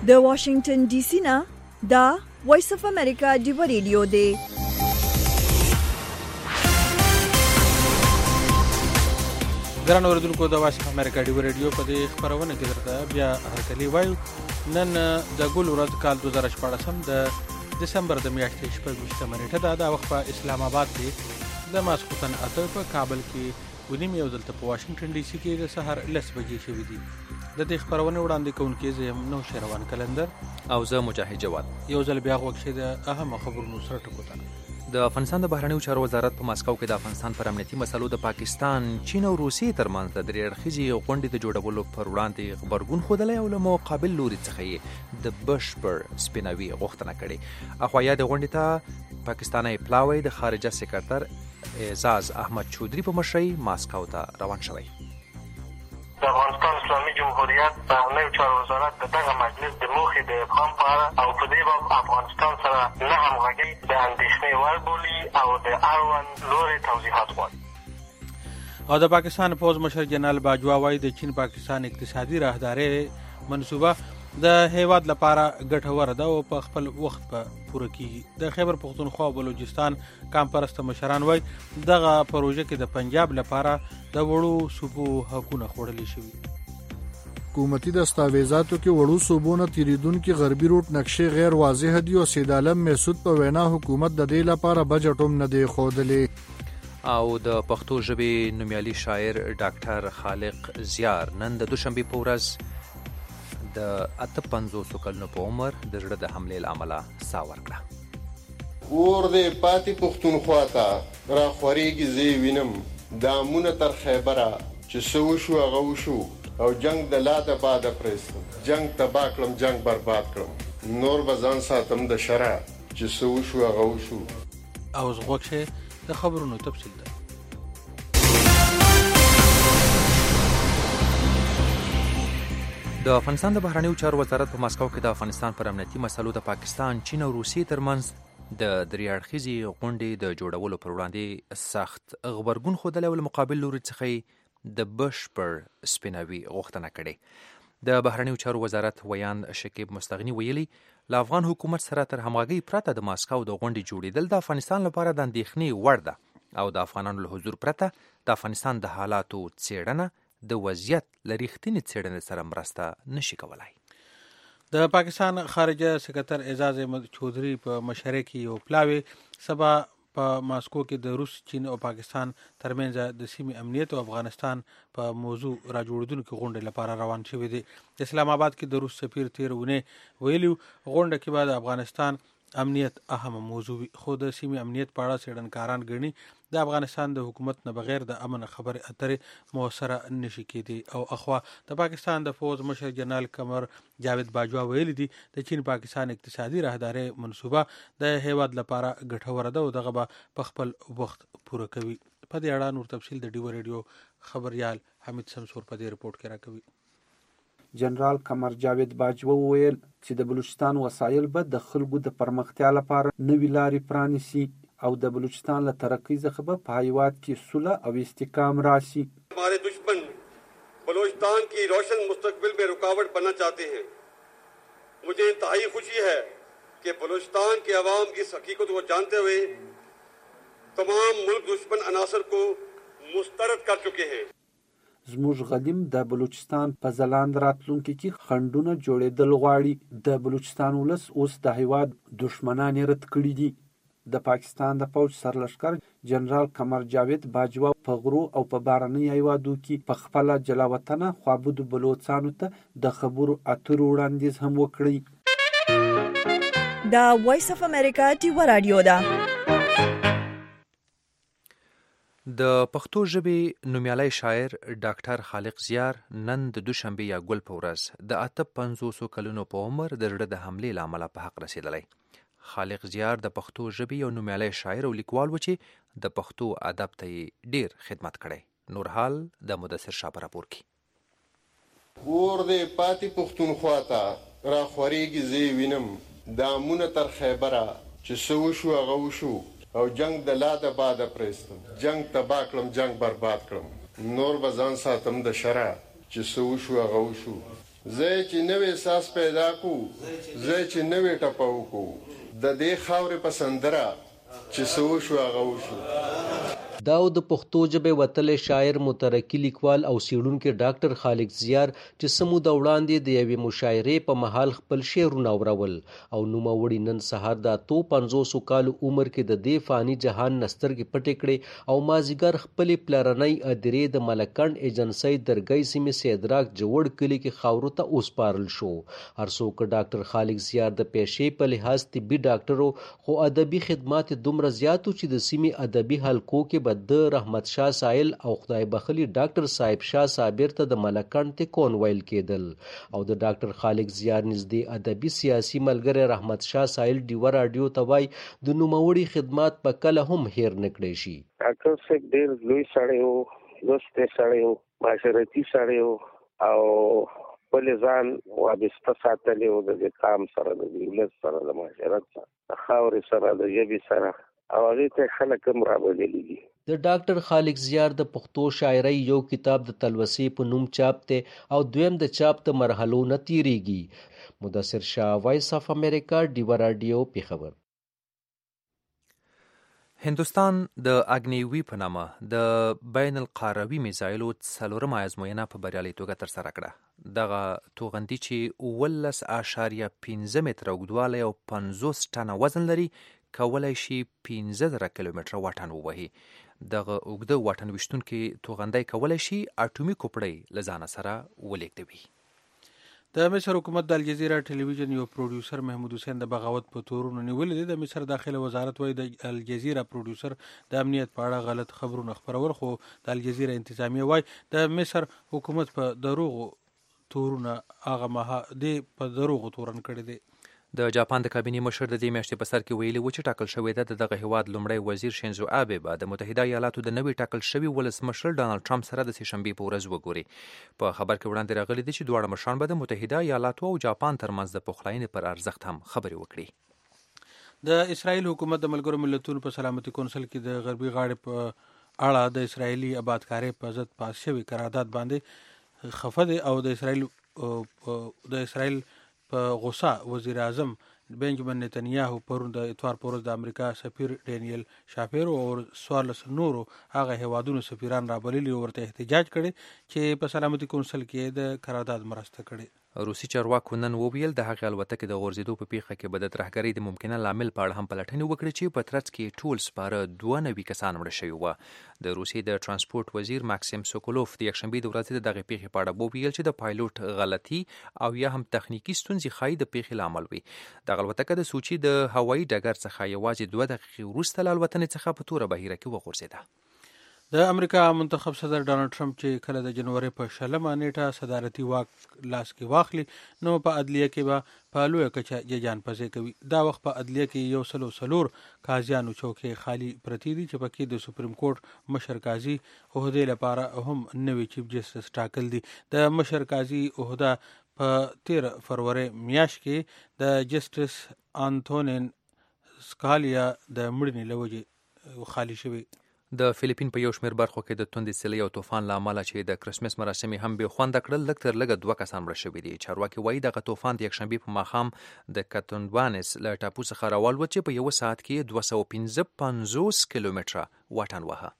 د واشنگټن ډي سي نه دا وایس اف امریکا ډیو ریډیو دی. ګران اوریدونکو د وایس اف امریکا ډیو ریډیو په دې خبرونه کې درته بیا هرکلی وایو. نن د ګل ورځ کال 2014 د دسمبر د میاشتې 26 نیټه ده. دا وخت په اسلام آباد کې د ماسخوتن اته، په کابل کې ونیم یو دلته په واشنگټن ډي سي کې د سحر 10 بجې شوې دي. د دې خبرونه وړاندې کوونکې زه نو شروان کلندر او زه مجاهد جواد. یو ځل بیا وګورئ د اهم خبرونو سره ټکوته. د افغانستان د بهرنیو چارو وزارت په ماسکو کې د افغانستان پر امنیتي مسلو د پاکستان، چین او روسیې ترمنځ د درې اړخیزې غونډې د جوړولو پر وړاندې غبرګون ښودلی او له مقابل لوري څخه یې د بشپړ سپیناوي غوښتنه کړې. اخوا یادې غونډې ته پاکستانی پلاوی د خارجه سکرتر اعزاز احمد چودري په مشرۍ ماسکو ته روان شوی. د افغانستان اسلامي جمهوریت بهرنیو چارو وزارت د دغه مجلس د موخې د ابهام په اړه او په دې باب افغانستان سره نه همغږۍ د اندېښنې وړ بولي او د اړوند لوري توضیحات غواړي. او د پاکستان پوځ مشر جنرال باجوا وایي د چین پاکستان اقتصادي راهداري منصوبه د هیواد لپاره ګټوره ده او په خپل وخت په پوره کیږي. د خیبر پختونخوا او بلوچستان کام پرسته مشران وایي دغه پروژه کې د پنجاب لپاره د وړو صوبو حقونه خوړلي شوي. حکومتي دستاویزاتو کې وړو صوبو نه تیریدونکي غربي روټ نقشې غیر واضح دي او سید عالم مسعود په وینا حکومت د دې لپاره بجټ هم نه دی ښودلی. او د پښتو ژبې نومیالي شاعر ډاکټر خالق زیار نن د دوشنبې په ورځ د 58 کلونو په عمر د زړه د حملې له امله ساه ورکړه. اور دې پاتې پښتونخوا ته را خورېږي زه وینم دامونه تر خیبره چې څه وشو هغه وشو او جنگ د لا د باده پرېستم، جنگ تباه کړم، جنگ برباد کړم، نور به ځان ساتم د شره چې څه وشو هغه وشو. او غوږ شه د خبرونو تفصیل ده. د افغانستان د بهرنیو چارو وزارت په ماسکو کې د افغانستان پر امنیتي مسلو د پاکستان، چین او روسیې ترمنځ د درې اړخیزې غونډې د جوړولو پر وړاندې سخت غبرګون ښودلی او له مقابل لوري څخه د بشپړ سپیناوي غوښتنه کړې. د بهرنیو چارو وزارت ویان شکیب مستغني ویلي له افغان حکومت سره تر همغږۍ پرته د ماسکو د غونډې جوړېدل د افغانستان لپاره د اندېښنې وړ ده او د افغانانو له حضور پرته د افغانستان د حالاتو څېړنه د وضعیت له رښتینې څېړنې سره مرسته نشي کولای. د پاکستان خارجه سکرتر اعزاز احمد چودري په مشرۍ کې یو پلاوی سبا په ماسکو کې د روس، چین او پاکستان ترمنځ د سیمې امنیت او افغانستان په موضوع را جوړېدونکې غونډې لپاره روان شوی دی. اسلام آباد کې د روس سفیر تېره اونۍ ویلي غونډه کې به د افغانستان امنیت اهمه موضوع وي، خو د سیمې امنیت په اړه څېړنکاران ګڼي د افغانستان د حکومت نه بغیر د امن خبرې اترې موثره نشي کېدی. او اخوا د پاکستان د پوځ مشر جنرال قمر جاوید باجوا ویلي دي د چین پاکستان اقتصادي راهداري منصوبه د هیواد لپاره ګټوره ده او دغه به په خپل وخت پوره کوي. په دې اړه نور تفصیل د ډیو ریډیو خبريال حمید سمسور په دې رپورټ کې راکوي. جنرال قمر جاوید باجوا وویل چې د بلوچستان وسایل به د خلکو د پرمختیا لپاره نوې لارې پرانیسي او د بلوچستان له ترقۍ څخه به په هیواد کې صلح او استحکام راشي. ہمارے دشمن بلوچستان کی روشن مستقبل میں رکاوٹ بننا چاہتے ہیں. مجھے انتہائی خوشی ہے کہ بلوچستان کے عوام کی اس حقیقت کو جانتے ہوئے تمام ملک دشمن عناصر کو مسترد کر چکے ہیں. زموږ غلیم د بلوچستان په ځلاند راتلونکي کې خنډونه جوړېدل غواړي. د بلوچستان ولس اوس د هیواد دشمنان یې رد کړي دي. د پاکستان د پوځ سرلښکر جنرال قمر جاوید باجوا په غرو او په بارني هیوادو کې په خپله جلاوطنه خوابدو بلوچستانو ته د خبرو اترو وړاندیز هم وکړي. دا وایس اف امریکا ډیو رادیو ده. د پښتو ژبې نومیالی شاعر ډاکټر خالق زیار نن د دوشنبې یا ګل په ورځ د 58 کلونو په عمر د زړه د حملې له امله په حق رسېدلی. خالق زیار د پښتو ژبې یو نومیالی شاعر او لیکوال و چې د پښتو ادب ته یې ډیر خدمت کړی. نور حال د مدثر شاه په راپور کې. اور دې پاتې پښتونخوا ته را خورېږي زه وینم دامونه تر خیبره چې څه وشو هغه وشو او جنگ د لا د باده پرېستم، جنگ تباه کړم، جنگ برباد کړم، نور به ځان ساتم د شره چې څه وشو هغه وشو. زه چې نوې ساس پیدا کو زه چې نوې ټپو کو د دې خاورې په سندره چې سو شو هغه وشو. دا د پښتو ژبې وتلی شاعر مترقي لیکوال او څېړونکی ډاکټر خالق زیار چې څه موده وړاندې د یوې مشاعرې په مهال خپل شعرونه اورول او نوموړي نن سهار د 53 کالو عمر کې د دې فاني جهان نه سترګې پټې کړې او مازدیګر خپلې پلرنۍ ادرې د ملکنډ ایجنسۍ درګۍ سیمې سیدراک جوړ کلي کې خاورو ته وسپارل شو. هر څوک ډاکټر خالق زیار د پیشې په لحاظ طبي ډاکټر خو ادبي خدمات دومره زیاتو چې د سیمې ادبي حلقو کې د رحمت شاه سایل او خدای بخلي ډاکټر صاحب شاه صابر ته د ملکنډ تکون ویل کېدل او د ډاکټر خالق زیار نږدې ادبي سیاسي ملګری رحمت شاه سایل ډیوه راډیو ته وایي د نوموړي خدمات په کله هم هیر نه کړی شي. ډاکټر صاحب ډېر لوی سړی و، لوستی سړی و، معاشرتي سړی و او خپل ځان وابسته ساتلی و د دې قام سره، د دولت سره، د معاشرت سره، د خاورې سره، د ژبې سره او هغې ته خلک هم رابللي دي. د ډاکټر خالق زیار د پښتو شاعرۍ یو کتاب د تلوسې په نوم چاپ دی او دویم د چاپ د مرحلو نه تیریږي. مدثر شاه، وایس اف امریکا، ډیوه راډیو، پیښور. هندوستان د اګنیوي په نامه د بین القاروي میزایلو 4مه ازموینه په بریالۍ توګه ترسره کړه. دغه توغندي چې 11.15 متره اوږدوالی او 50 ټنه وزن لري کولای شي 15,000 کیلومتره واټن ووهي. دغه اوږده واټن ویشتونکي توغندی کولای شي اټومي کوپړۍ له ځانه سره ولېږدوي. د مصر حکومت د الجزیره ټلویزیون یو پروډیوسر محمود حسین د بغاوت په تورونو نیولې دي. د مصر داخله وزارت وایي د الجزیره پروډیوسر د امنیت په اړه غلط خبرونه خپرول، خو د الجزیره انتظامیه وایي د مصر حکومت په دروغو تورونه هغه مها دی په دروغو تورن کړی دی. د جاپان د کابینې مشر د دې میاشتې په سر کې ویلي و چې ټاکل شوې ده د دغه هیواد لومړی وزیر شینزو آبه به د متحده ایالاتو د نوي ټاکل شوي ولسمشر ډانلډ ټرمپ سره د سهشنبې په ورځ وګوري. په خبر کې وړاندې راغلي دي چې دواړه مشران به د متحده ایالاتو او جاپان ترمنځ د پخلاینې پر ارزښت هم خبرې وکړي. د اسرائیل حکومت د ملګرو ملتونو په سلامتي کونسل کې د غربي غاړې په اړه د اسرائیلي آبادکارۍ په ضد پاس شوي قرارداد باندې خفه دی او د اسرائیل په غوسه وزیر اعظم بنجامین نتنیاهو پرون د اتوار په ورځ د امریکا سفیر ډینیل شاپیرو او 14 نورو هغه هیوادونو سفیران رابللي او ورته احتجاج کړي چې په سلامتي کونسل کې د قرارداد مرسته کړي. روسي چارواکو نن وویل د هغې الوتکې د غورځېدو په پیښه کې به د ترهګرۍ د ممکنه لامل په اړه هم پلټنې وکړي چې په ترڅ کې ټول سپاره 92 کسان مړه شوي وه. د روسیې د ترانسپورټ وزیر ماکسیم سوکولوف د یکشنبې د ورځې د دغې پیښې په اړه وویل چې د پایلوټ غلطي او یا هم تخنیکي ستونزې ښایي د پیښې لامل وي. دغه الوتکه د سوچي د هوایي ډګر څخه یوازې 2 دقیقې وروسته له الوتنې څخه په توره بهیره کې وغورځېده. د امریکا منتخب صدر ډانلډ ټرمپ چې کله د جنوري په 20 نیټه صدارتي واک لاس کې واخلي نو په عدلیه کې به په لویه کچه جان پزې کوي. دا وخت په عدلیه کې 104 قاضیانو چوکۍ خالی پرتې دي چې پکې د سپریم کورټ مشر قاضي عہدې لپاره هم نوی چیف جسټس ټاکل دي. د مشر قاضي عہده په 13 فروری میاشت کې د جسټس انتونین سکالیا د مړینې له وجې خالی شوی. د فلیپین په یو شمېر برخو کې د توندې سیلۍ او طوفان له امله چې د کرسمس مراسم هم بې خونده کړل لږ تر لږه 2 کسان مړه شوي دي. چارواکي وایي دغه طوفان د یکشنبې په ماښام د کتونبانس له ټاپو څخه راوالوت چې په یوه ساعت کې 255 کیلومتره واټن وهه.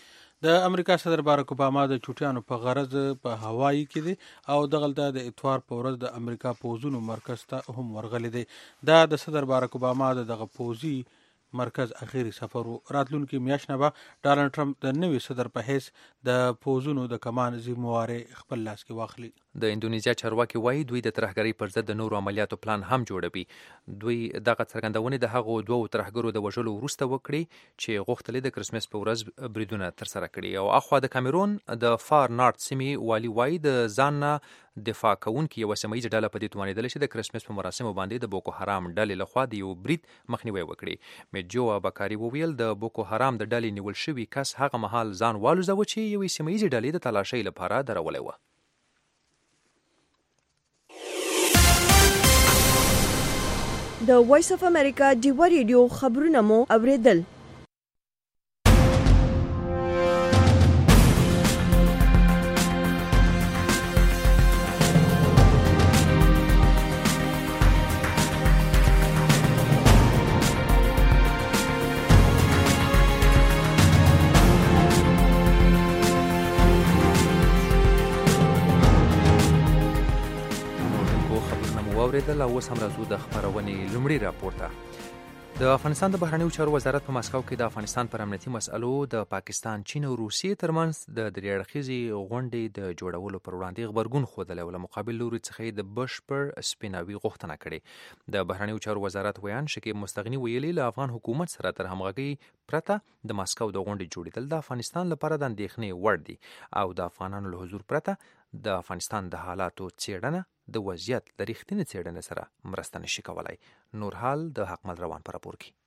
د امریکا صدر باراک اوباما د چوټیانو په غرض په هوایی کې دی او دغلته د اتوار په ورځ د امریکا پوځونو مرکز ته هم ورغلی دی. دا د صدر باراک اوباما دغه پوځي مرکز اخیری سفر و. راتلونکي میاشت نه به ډانلډ ټرمپ د نوي صدر په حیث د پوځونو د کمان ذمهواري خپل لاس کې واخلي. د اندونیزیا چارواکي وایي دوی د ترهګرۍ پر ضد د نورو عملیاتو پلان هم جوړوي. دوی دغه څرګندونې د هغو 2 ترهګرو د وژلو وروسته وکړي چې غوښتل د کرسمس په ورځ بریدونه ترسره کړي. او اخوا د کامرون د فار نارت سیمې والي وایي د ځان نه دفاع کوونکي یوه سیمه ییزه ډله په دې توانېدله چې د کرسمس په مراسمو باندې د بوکو حرام ډلې لخوا د یو برید مخنیوی وکړي. میجو اباکاري وویل د بوکو حرام د ډلې نیول شوي کس هغه مهال ځان والوزاوه چې یوې سیمه ییزې ډلې د تلاشۍ لپاره درولی وه. د وایس اف امریکا ډیوه ریډیو خبرونه مو اوریدل. واوریدل او اوس هم راځو د خبرونې لومړي راپور ته. د افغانستان د بهرنیو چارو وزارت په مسکو کې د افغانستان پر امنیتي مسألو د پاکستان، چین او روسیې ترمنځ د درې اړخیزې غونډې د جوړولو پر وړاندې غبرګون ښودلی او له مقابل لوري څخه یې د بشپړ سپیناوي غوښتنه کړې. د بهرنیو چارو وزارت ویان شکیب مستغني ویلي له افغان حکومت سره تر همغږۍ پرته د مسکو د غونډې جوړېدل د افغانستان لپاره د اندېښنې وړ دي او د افغانانو له حضور پرته د افغانستان د حالاتو څېړنه د وضعیت د رښتینې څېړنې سره مرسته نشي کولای. نور حال د حکمل روان پر راپور کې.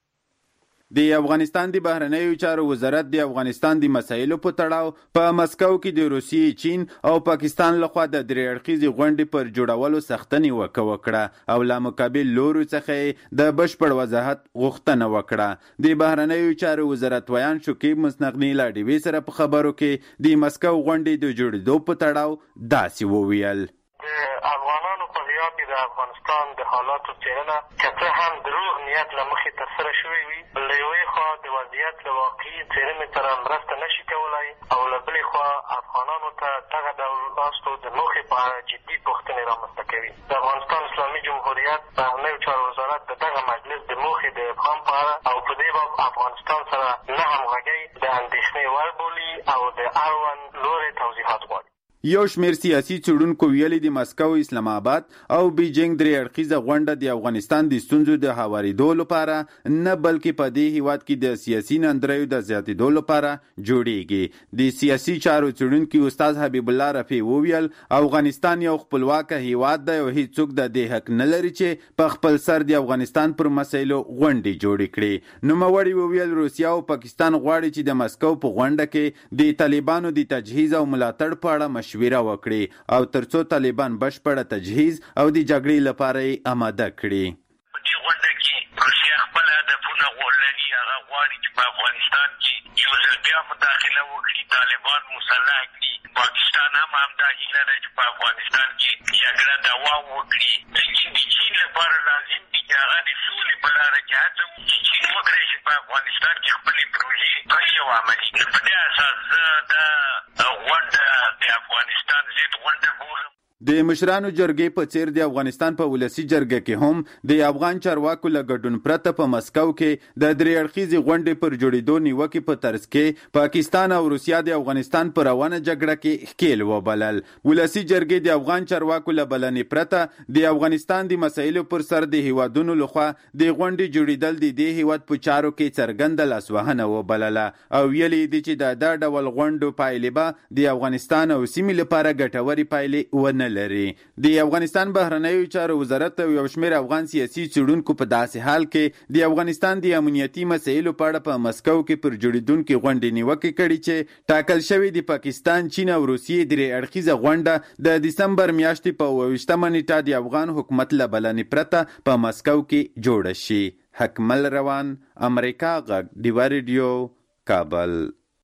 د افغانستان د بهرنیو چارو وزارت د افغانستان د مسایلو په تړاو په مسکو کې د روسیې، چین او پاکستان لخوا د درې اړخیزې غونډې پر جوړولو سختنې وکړه او له مقابل لورو څخه د بشپړ وضاحت غوښتنه وکړه. د بهرنیو چارو وزارت ویان شکیب مستغني له ډیوې سره په خبرو کې د مسکو غونډې د جوړېدو په تړاو داسې وویل. افغانانو په غیاب کې د افغانستان د حالاتو څېړنه که څه هم د روغ نیت له مخې ترسره شوې وي، له یوې خوا د وضعیت له واقعي څېړنې سره مرسته نشي کولی او له بلې خوا افغانانو ته دغه ډول ناستو د موخې په اړه جدي پوښتنې رامنځته کوي. د افغانستان اسلامي جمهوریت بهرنیو چارو وزارت د دغه مجلس د موخې د ابهام په اړه او په دې باب افغانستان سره نه همغږۍ د اندېښنې وړ بولي او د اړوند لورې توضیحات غواړي. یو شمیر سیاسي څېړونکو ویلي د مسکو، اسلام آباد او بیجینګ درې اړخیزه غونډه د افغانستان د ستونزو د هوارېدو لپاره نه بلکې په دې هیواد کې د سیاسي نندریو د زیاتېدو لپاره جوړیږي. د سیاسي چارو څېړونکي استاد حبیب الله رفیع وویل افغانستان یو خپلواکه هیواد دی او هیڅوک د دې حق نه لري چې په خپل سر د افغانستان پر مسایلو غونډې جوړې کړي. نوموړي وویل روسیه او پاکستان غواړي چې د مسکو په غونډه کې د طالبانو د تجهیز او ملاتړ په اړه مشوره وکړي او ترڅو طالبان بشپړه تجهیز او د جګړې لپاره یې آماده کړي. په دې غونډه کې روسیه خپل هدفونه لري، هغه غواړي چې په افغانستان کې یو ځل بیا مداخله وکړي، طالبان مسلح کړي. پاکستان هم همدا هیله لري چې په افغانستان کې جګړه دوام وکړي. لیکن د چین لپاره لازم دي چې هغه د سولې په لاره کې هڅه وکړي چې چین وکړي چې په افغانستان کې خپلې پروژې پلي او عملي کړي. په دې اساس زه دا غونډه د افغانستان ضد غونډه بولم. د مشرانو جرګې په څیر د افغانستان په ولسی جرګه کې هم د افغان چارواکو له ګډون پرته په مسکو کې د درې اړخیزې غونډې پر جوړېدو نیوکې په ترڅ کې پاکستان او روسیه د افغانستان پر روانه جګړه کې ښکیل وبلل. ولسی جرګې د افغان چارواکو له بلنې پرته د افغانستان د مسایلو پر سر د هیوادونو لخوا د غونډې جوړېدل د دې هیواد په چارو کې څرګنده لاسوهنه وبلله او ویلي دي چې دا ډول غونډو پایلې به د افغانستان او سیمې لپاره ګټورې پایلې ونه لري. د افغانستان بهرنیو چارو وزارت او یو شمېر افغان سیاسي څېړونکو په داسې حال کې د افغانستان د امنیتي مسایلو په اړه په مسکو کې پر جوړېدونکې غونډې نیوکې کړي چې ټاکل شوې د پاکستان، چین او روسیې درې اړخیزه غونډه د دسمبر میاشتې په 28مه نیټه د افغان حکومت له بلنې پرته په مسکو کې جوړه شي. حکمل روان، امریکا غږ، ډیوا ریډیو، کابل.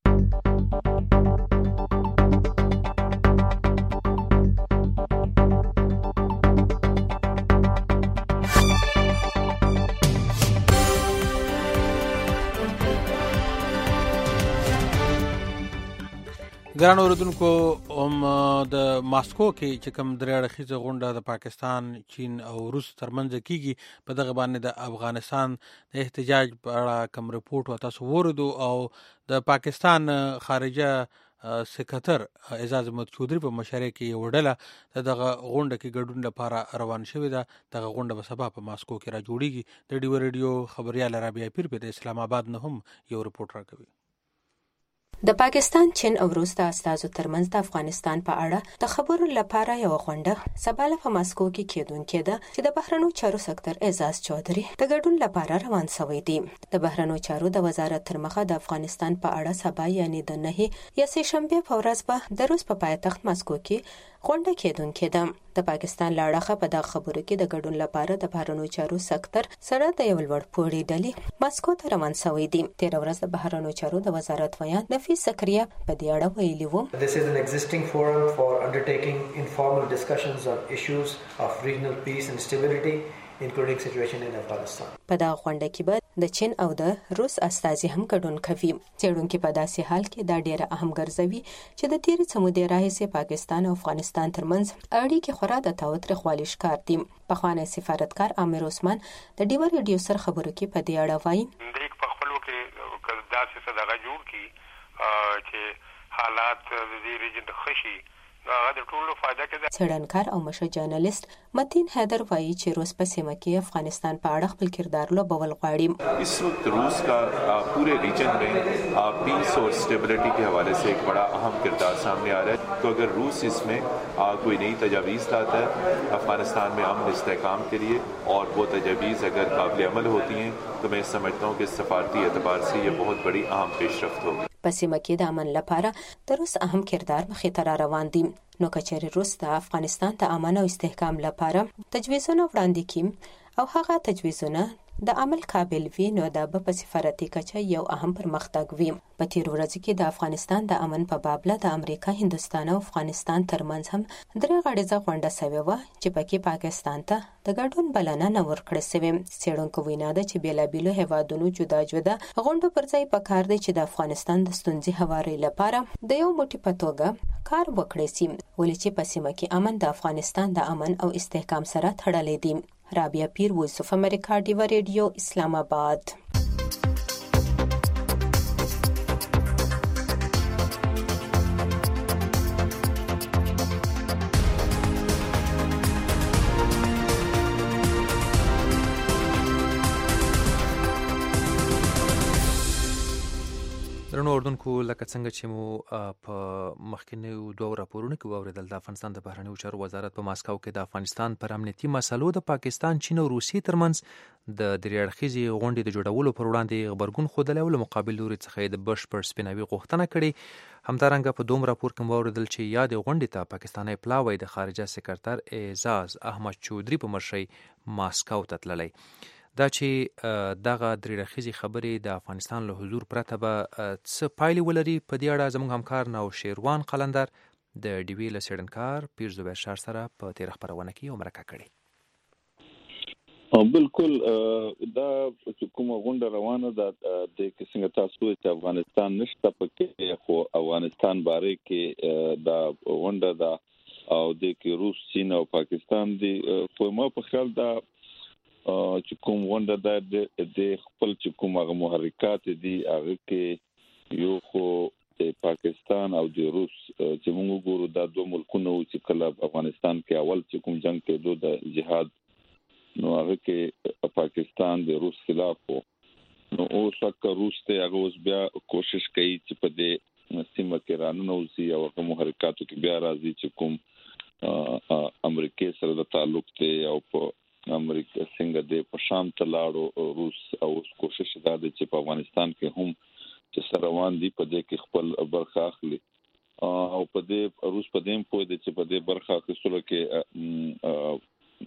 ګران اوریدونکو، د ماسکو کې چې کوم درې اړخیزه غونډه د پاکستان، چین او روس ترمنځ کیږي په دغه باندې د افغانستان د احتجاج په اړه کوم رپورټ تاسو وروردو او د پاکستان خارجه سکرتر اعزاز احمد چودھری په مشرۍ کې یو ډله دغه غونډه کې ګډون لپاره روان شوې ده. دغه غونډه به سبا په ماسکو کې را جوړیږي. د ډیوا ریډیو خبريال رابعه پیر په اسلام آباد نه هم یو رپورټ راکوي. د پاکستان، چین او روس د استازو ترمنځ د افغانستان په اړه د خبرو لپاره یو غونډه سبا په ماسکو کې کېدونکې ده چې د بهرنیو چارو سکتر اعزاز چودھری د ګډون لپاره روان شوی دی. د بهرنیو چارو د وزارت تر مخه د افغانستان په اړه سبا یعنی د 9 یا سهشنبه په ورځ به د روس په پایتخت ماسکو کې غونډه کېدونکې ده. د پاکستان له اړخه په دغه خبرو کې د ګډون لپاره د بهرنیو چارو سکتر سره د یو لوړ پوړي ډلې ماسکو ته روان شوی دي. تیر ورځ د بهرنیو چارو د وزارت ویان نفیس زکریا په دې اړه ویلي وو. This is an existing forum for undertaking informal discussions on issues of regional peace and stability including situation in Afghanistan. په دا غونډه کې به د چین او د روس استازي هم ګډون کوي. څېړونکي په داسې حال کې دا ډیره اهم ګرځوي چې د تیرې څه مودې راهیسې پاکستان او افغانستان ترمنځ اړیکې خورا د تاوتریخوالي ښکار دي. پخوانی سفارتکار امیر عثمان د ډیوه ریډیو سره خبرو کې په دې اړه وایي په خپلو کې داسې څه دغه جوړ کړي چې حالات د دې ریجن ته ښه شي، هغه د ټولو فایده کې ده. څېړنکار او مشر جرنالست متین حیدر وایي چې روس په سیمه کې افغانستان په اړه خپل کردار لوبول غواړي. इस वक्त रूस का पूरे रीजन में पीस और स्टेबिलिटी के हवाले से एक बड़ा अहम किरदार सामने आ रहा है. तो अगर रूस इसमें कोई नई तजावीज़ लाता है अफगानिस्तान में अमन इस्तेहकाम के लिए और वो तजावीज़ अगर काबिल अमल होती हैं तो मैं समझता हूँ कि सफारती एतबार से ये बहुत बड़ी अहम पेशरफ्त होगी. په سیمه کې د امن لپاره د روس اهم کردار مخې ته را روان دي. نو کچېرې روس د افغانستان د امن او استحکام لپاره تجویزونه وړاندې کړي او هغه تجویزونه د عمل قابل وي نو دا به په سفارتي کچه یو اهم پرمختګ وي. په تیر ورځ کې د افغانستان د امن په بابله د امریکا، هندستان او افغانستان ترمنځ هم درې غړیزه غونډه شوې وه چې پکې پاکستان ته د ګډون بلنه نه ورکړه شوې. څېړونکو وینا ده چې بېلابېلو هیوادونو جدا جدا غونډو پر ځای پکار دی چې د افغانستان د ستونزې هواري لپاره د یو موټي په توګه کار وکړي سي، ولې چې په سیمه کې امن د افغانستان د امن او استحکام سره تړلی دی. رابعه پیر، وایس اف امریکا، ډیوه ریډیو، اسلام آباد. درنو اردوونکو، لکه څنګه چې مو په مخکینیو دوو راپورونو کې واورېدل، د افغانستان د بهرنیو چارو وزارت په ماسکو کې د افغانستان پر امنیتي مسلو د پاکستان، چین او روسیې ترمنځ د درې اړخیزې غونډې د جوړولو پر وړاندې غبرګون ښودلی او له مقابل لوري څخه یې د بشپړ سپیناوي غوښتنه کړې. همدارنګه په دوم راپور کې واورېدل چې یادې غونډې ته پاکستانی پلاوی د خارجه سکرتر اعزاز احمد چودري په مشرۍ ماسکو ته تللی. دا چې دغه درې اړخیزې خبرې د افغانستان له حضور پرته به څه پایلې ولري، په دې اړه زموږ همکار نوشیروان قلندر د ډیوې له څېړنکار پیر زبیر شار سره په تېره خپرونه کې یو مرکه کړې. بالکل دا چې کومه غونډه روانه ده د څنګه تاسو چې افغانستان نشته پکې، خو افغانستان باره کې دا غونډه ده او د کې روس، چین او پاکستان دی. خو ما په خیال دا چې کوم غونډه ده د خپل چې کوم هغه محرکات دي هغه کې یو خو د پاکستان او د روس چې موږ ګورو دا دوه ملکونه چې کله افغانستان کې اول چې کوم جنگ کېدو د جهاد، نو هغه کې پاکستان د روس خلاف وو. نو اوس که روس ته هغه اوس بیا کوشش کوي چې په دې سیمه کې راننوځي او هغه محرکاتو کې بیا راځي چې کوم امریکا سره د تعلق ته او په امریکا څنګه د په شام ته لاړو روس، او کوشش دا دی چې په افغانستان کې هم چې روان دي په دې کې خپل برخه اخلي او په دې روس په دې پوه دي چې په دې برخه اخیستلو کې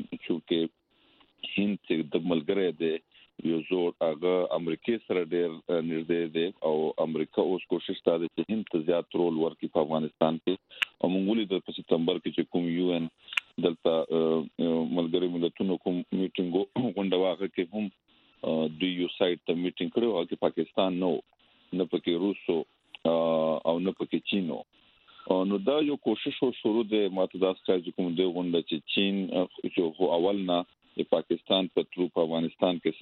چې هند چې د ملګری دی یو زور هغه امریکا سره ډېر نږدې دی او امریکا اوس کوشش دا دی چې هند ته زیات رول ورکړي په افغانستان کې. او موږ ولیدل په سپتمبر کې چې کوم یو ان دلته ملګری ملتونو کوم میټینګ غونډه واغه کې هم د یو سایت ته میټینګ کړو او کې پاکستان نه پکې روسو او نه پکې چینو. نو دا یو کوشش او شروع د ماتداس کې کوم د غونډه چې چین چې اول نه د پاکستان په ترو په افغانستان کې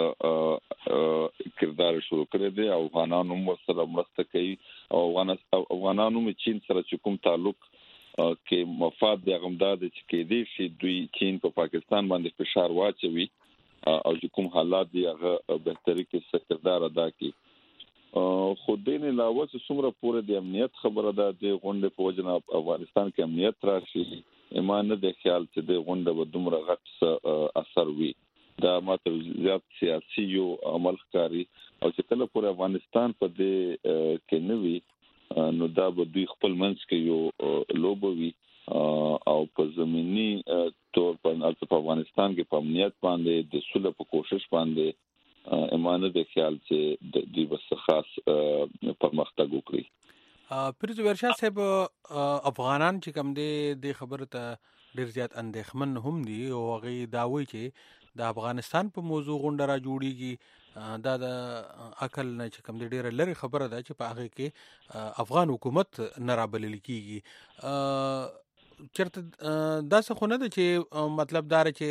سناسه کردار شروع کړی دی او افغانانو هم سره مرسته کوي او افغانانو هم چین سره چې کوم تعلق کې مفاد د غمداد چې کې دي چې دوی چین په پاکستان باندې فشار واچوي او چې کوم حالات دی هغه بهتري کې کردار ادا کوي. خو دین علاوه چې څومره پورې د امنیت خبره ده د غونډې په وجه نه افغانستان کې امنیت راشي، ایمان نه د خیال چې د غونډه به دومره غټ اثر وي. دا ماته زیات سیاسي یو عمل ښکاري او چې کله پورې افغانستان په دې کې نه وي نو دا به دوی خپل منځ کې یو لوبه وي او په زمینی تور په افغانستان کې په امنیت باندې د صلح په کوشش باندې ایمانه د خیال چې د دې بس خاص پرمختګ وکړي. پیر زبیر شاه صاحب، افغانان چې کوم دي د خبره ته ډیر زیات اندېښمن هم دي او هغه دا وایي چې د افغانستان په موضوع غونډه را جوړیږي، دا د عقل نه چې کوم ډیره لري خبره ده چې په هغه کې افغان حکومت نه رابلل کیږي. چرته داسې خو نه ده چې مطلب دا چې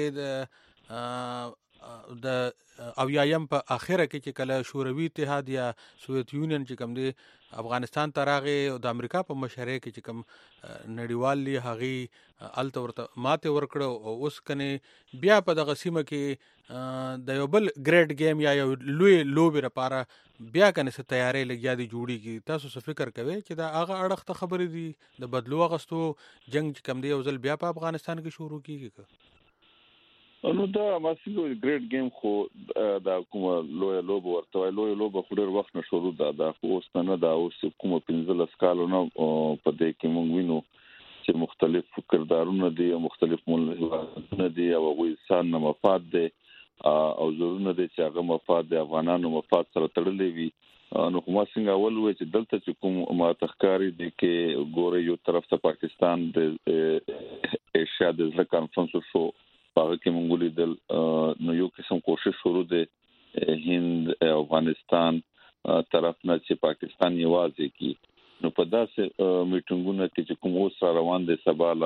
د اویایم په اخره کې چې کله شوروي اتحاد یا سوویت یونین چې کوم دی افغانستان ته راغی او د امریکا په مشرۍ کې چې کوم نړیوال لی هغې هلته ورته ماتې ورکړه او اوس کنې بیا په دغه سیمه کې د یو بل ګریډ گیم یا یو لوی لوبې لپاره بیا کنې څه تیاری لګیا دی جوړیږي. تاسو څه فکر کوئ چې دا هغه اړخ ته خبرې دي د بدلو اغستو جنگ چې کوم دی یو ځل بیا په افغانستان کې شروع کیږي؟ نو دا ماسیو ګریډ گیم خو دا کومه لوی لوب ورته لوی لوب خو ډېر وخت نه شروع دا اوس نه دا اوس کومه 15 کالونه په دې کې مونږ وینو چې مختلف کردارونه دي او مختلف ملتونه دي او انسان نه مفاد دي او ضروري دي چې هغه مفاد د افغانانو مفاد سره تړلې وي. نو کومه څنګه اول وې چې دلته چې کوم ما تخکاری دي کې ګوره یو طرف ته پاکستان د ایشیا د کانفرنس شو هغه کې مونږ لیدل نو یو قسم کوشش شروع دی هند افغانستان طرف نه چې پاکستان یوازې کی نو په داسې میټینګونو کې چې کوم اوس روان دي سبا لا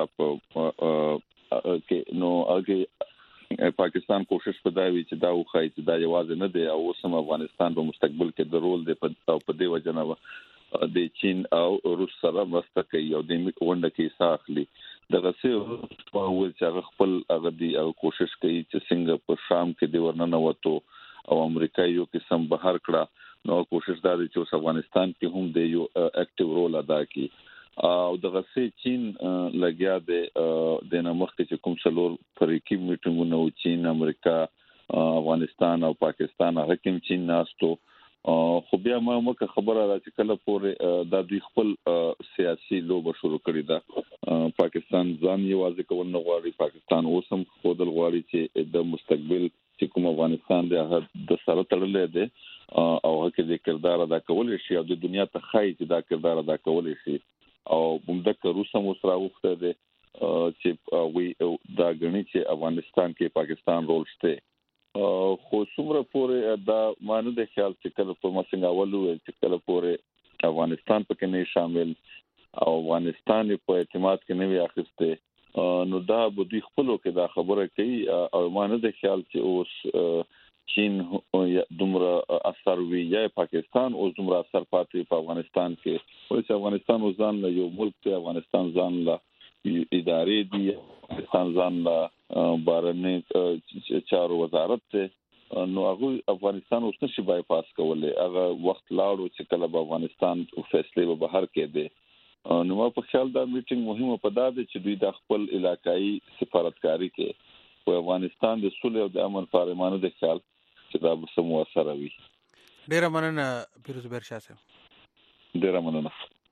کې نو هغه پاکستان کوشش پداوي چې دا وخایي چې دا یوازې نه دی او سم افغانستان په مستقبل کې د رول دی په دې وجنه د چین او روس سره مرسته کوي او د ونده کې ساخلي دغه څه په ول چې خپل هغه دی او کوشش کوي چې څنګه په شام کې دی ورننه وته او امریکا یو قسم بهر کړه نو کوشش دا دی چې افغانستان کې هم د یو اکټیو رول ادا کړي او دغه څه چین لګیا دی د نمخ کې کوم څلور فریقي میټینګونه او چین امریکا افغانستان او پاکستان هغه کوم چین ناستو خو بیا مکه خبره را چې کله پورې د دوی خپل سیاسي لوبه شروع کړې ده پاکستان ځان یوازې کول نه غواړي پاکستان اوسم خودل غواړي چې د مستقبل چې کوم افغانستان د سره تړلې ده او هغه د کردار ادا کول شي او د دنیا ته خای چې دا کردار ادا کول شي او بمدک روسم وسره وخته ده چې وی دا غني چې افغانستان کې پاکستان رول شته خو څومره پورې دا مانه د خیال چې کله په مسنګ اولو چې کله پورې افغانستان پکې نه شامل او افغانستان په اعتماد کې نه وي اخیسته نو دا به دوی خپلو کې دا خبره کوي او مانه د خیال چې اوس چین دومره اثر وی یا پاکستان او دومره اثر پاتې په افغانستان کې ولې افغانستان ځان یو ملک دی افغانستان ځان لا ادارې دی افغانستان ځان لا بارنه چارو وزارت ته نو هغه افغانستان اوس نشي بایپاس کولای هغه وخت لاړو چې کله به افغانستان فیصله به بهر کېده نو په خیال دا میټینګ مهمه پدا ده چې دوی د خپل علاقائی سفارتکاری کې په افغانستان د صلح او د امن پارلمانو د خیال چې دا به سمو اثر وي. ډیره مننه پیروز برشا صاحب. ډیره مننه.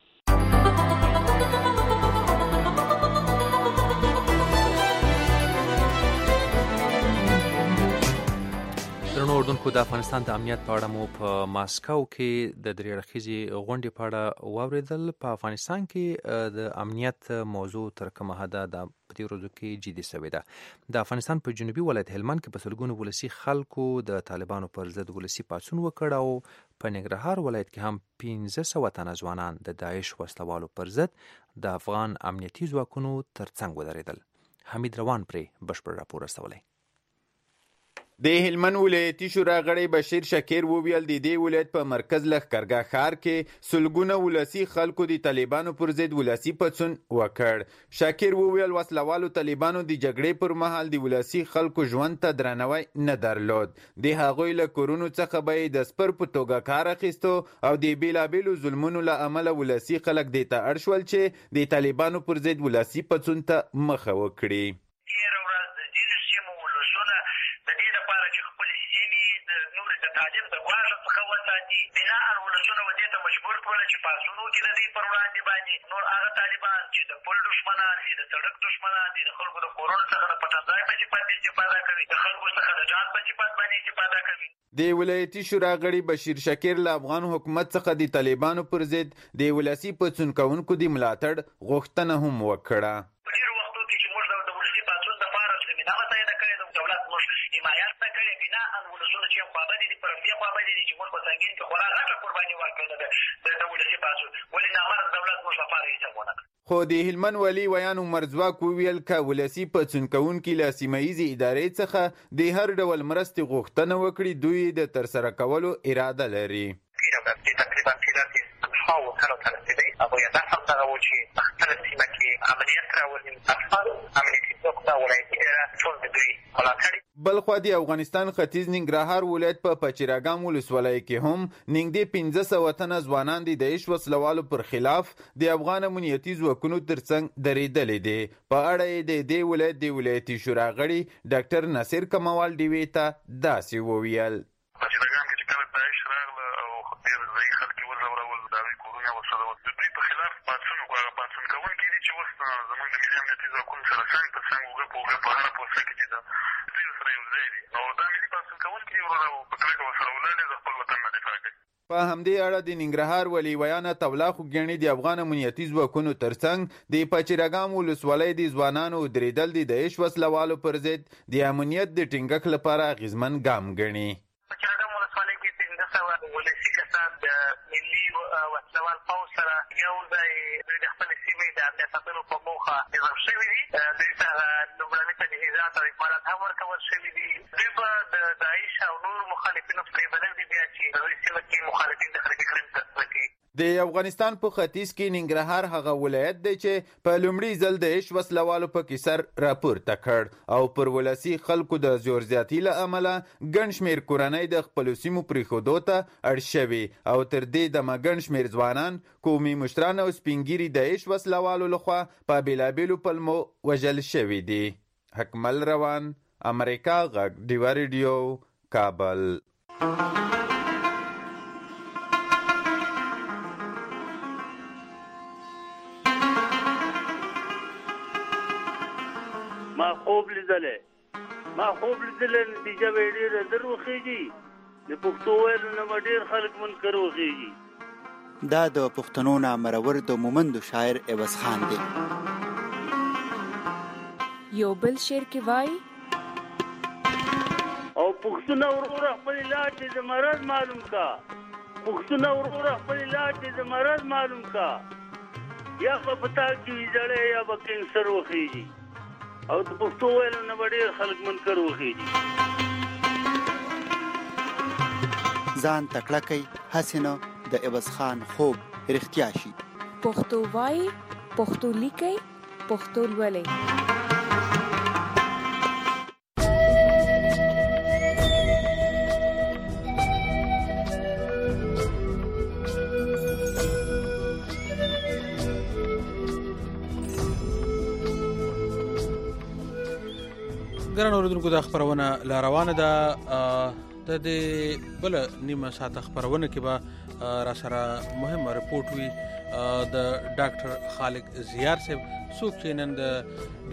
درنو اردوونکو د افغانستان د امنیت په اړه مو په ماسکو کې د درې اړخیزې غونډې په اړه واورېدل. په افغانستان کې د امنیت موضوع تر کومه حده د په دې ورځو کې جدي شوې ده. د افغانستان په جنوبي ولایت هلمند کې په سلګونو ولسي خلکو د طالبانو پر ضد ولسي پاڅون وکړ او په ننګرهار ولایت کې هم 1500 تنه ځوانان د داعش وسلوالو پر ضد د افغان امنیتي ځواکونو ترڅنګ ودرېدل. حمید روان پرې بشپړ راپور رسولی. د هلمند ولایتي شورا غړی بشیر شکیر وویل د دې ولایت په مرکز لښکرګاه ښار کې سلګونه ولسی خلکو د طالبانو پر ضد ولسی پاڅون وکړ. شکیر وویل وسلوالو طالبانو د جګړې پر مهال د ولسی خلکو ژوند ته درناوی نه درلود. د هغوی له کورونو څخه به د سپر په توګه کار اخیستو او د بیلابیلو ظلمونو له امله ولسی خلک د ته اړ شول چې د طالبانو پر ضد ولسی پاڅون ته مخه وکړي. چې پاسونو کې د دې پر وړاندې باندې نور هغه طالبان چې د پل دشمنان دي د سړک دشمنان دي د خلکو د کورونو څخه د پټنځای په صفت استفاده کوي د خلکو څخه د جان په صفت باندې استفاده کوي. د ولایتي شورا غړي بشیر شکیر له افغان حکومت څخه د طالبانو پر ضد د ولسی پاڅون کوونکو د ملاتړ غوښتنه هم وکړه. په ډیرو وختو کې چې موږ د ولسی پاڅون لپاره زمینه متعینه کړې ده دولت موږ حمایت خو د هلمند والي ویان عمر ځواک وویل که ولسي پاڅون کوونکي له سیمه ییزې ادارې څخه د هر ډول مرستې غوښتنه وکړي دوی د ترسره کولو اراده لري. تقریبا باید هم دغه و چې په خپله سیمه کې امنیت راولي، افغان امنیتي ځواکونه ولایتي اداره ټول د دوی ملاتړ. بلخوا د افغانستان ختیځ ننګرهار ولایت په پچیراګام ولسوالۍ کې هم نږدې 1500 تنه ځوانان د داعش وسلوالو پر خلاف د افغان امنیتي ځواکونو ترڅنګ درېدلې دي. په اړه یې د دې ولایت د ولایتي شورا غړي ډاکټر ناصر کموال ډیوې ته داسې وویل: پچیراګام کې چې کله داعش راغله او ډېر ځایي خلک یې وځورول، د هغوی کورونه وسوځول، د دوی په خلاف پاڅون وکړو. هغه پاڅون کوونکي دي چې اوس زموږ د ملي امنیتي ځواکونو سره څنګ په څنګ اوږه په اوږه په هره پوسته کې چې ده دوی سره یو ځای دي. او دا ملي پاڅون کوونکي وروره په کلکه ورسره ولاړ دي، د خپل وطن نه دفاع کوي. په همدې اړه د ننګرهار والي ویانه تولا خوګیاڼي د افغان امنیتي ځواکونو ترڅنګ د پچیراګام ولسوالۍ د ځوانانو درېدل د داعش وسلوالو پر ضد د امنیت د ټینګښت لپاره اغېزمن ګام ګڼي. پچیراګام ولسوالۍ کې 1500 ولسي کسان د ملي وسلوال پوځ سره یو ځای دوی د خپلې سیمې د امنیت ساتلو په موخه نظام شوي دي. دوی ته لومړني تجهیزات او اکمالات هم ورکول شوي دي. دوی به د داعش او نورو مخالفینو پرې بلل دي بیا چې د دوی سیمه کې مخالفین د خلق کړم ترسره کړي. د افغانستان په ختیځ کې ننګرهار هغه ولایت دی چې په لومړي ځل د داعش وسلوالو پکې سر راپورته کړ او پر ولسي خلکو د زور زیاتي له امله ګڼ شمېر کورنۍ د خپلو سیمو پرېښودو ته اړ شوي او تر دې دمه ګڼ شمېر ځوانان، قومي مشران او سپین ږیري د داعش وسلوالو لخوا په بېلابېلو پلمو وژل شوي دي. حکمل روان، امریکا غږ، ډیوه ریډیو، کابل. ما خوب لیدلې نتیجه به یې ډېره در وخېږي. د پښتو ویلو نه به ډېر خلک منکر وخېږي. دا د پښتنو نه مرور د مومندو شاعر عوض خان دی. یو بل شعر کې وایي: او پښتونه وروره خپل علاج دې د مرض معلوم کا، پښتونه وروره خپل علاج دې د مرض معلوم کا، یا خو په تا کې وي زړی یا به کینسر وخېږي. او د پښتو ویلو نه به ډېر خلک منکر وخېږي. ځان تکړه کوي هسې نه د عوض خان خوب رښتیا شي. پښتو وایي، پښتو لیکئ، پښتو لولئ. ګران اوریدونکو دا خبرونه لا روانه ده. د دې بل نیمه ساعته خبرونه کې به را سره مهمه رپورټ وي د ډاکټر خالق زیار صاحب، څوک چې نن د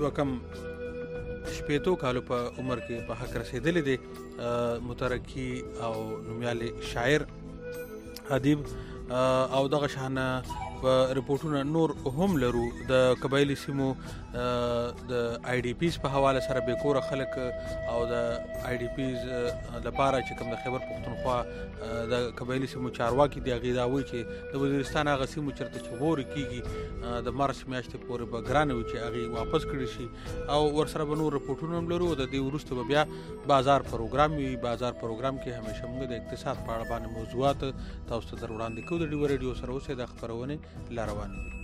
2 کالو په عمر کې په حق رسېدلی دی. مترقي او نومیالی شاعر، ادیب او دغه شانه په رپورټونه نور هم لرو. د قبایلی سیمو د آی ډي پیز په حواله سره بې کوره خلک او د آی ډي پیز لپاره چې کوم د خیبر پښتونخوا د قبایلی سیمو چارواکي دي، هغې دا وایي چې د وزیرستان هغه سیمو چېرته چې غورې کېږي د مارچ میاشتې پورې به ګرانه وي چې هغې واپس کړي شي. او ورسره به نور رپورټونه هم لرو. د دې وروسته به بیا بازار پروګرام وي. بازار پروګرام کې همیشه موږ د اقتصاد په اړه باندې موضوعات تاسو ته در وړاندې کوو. د ډیوه ریډیو سره اوسئ، د خپرونې لا روانې دي.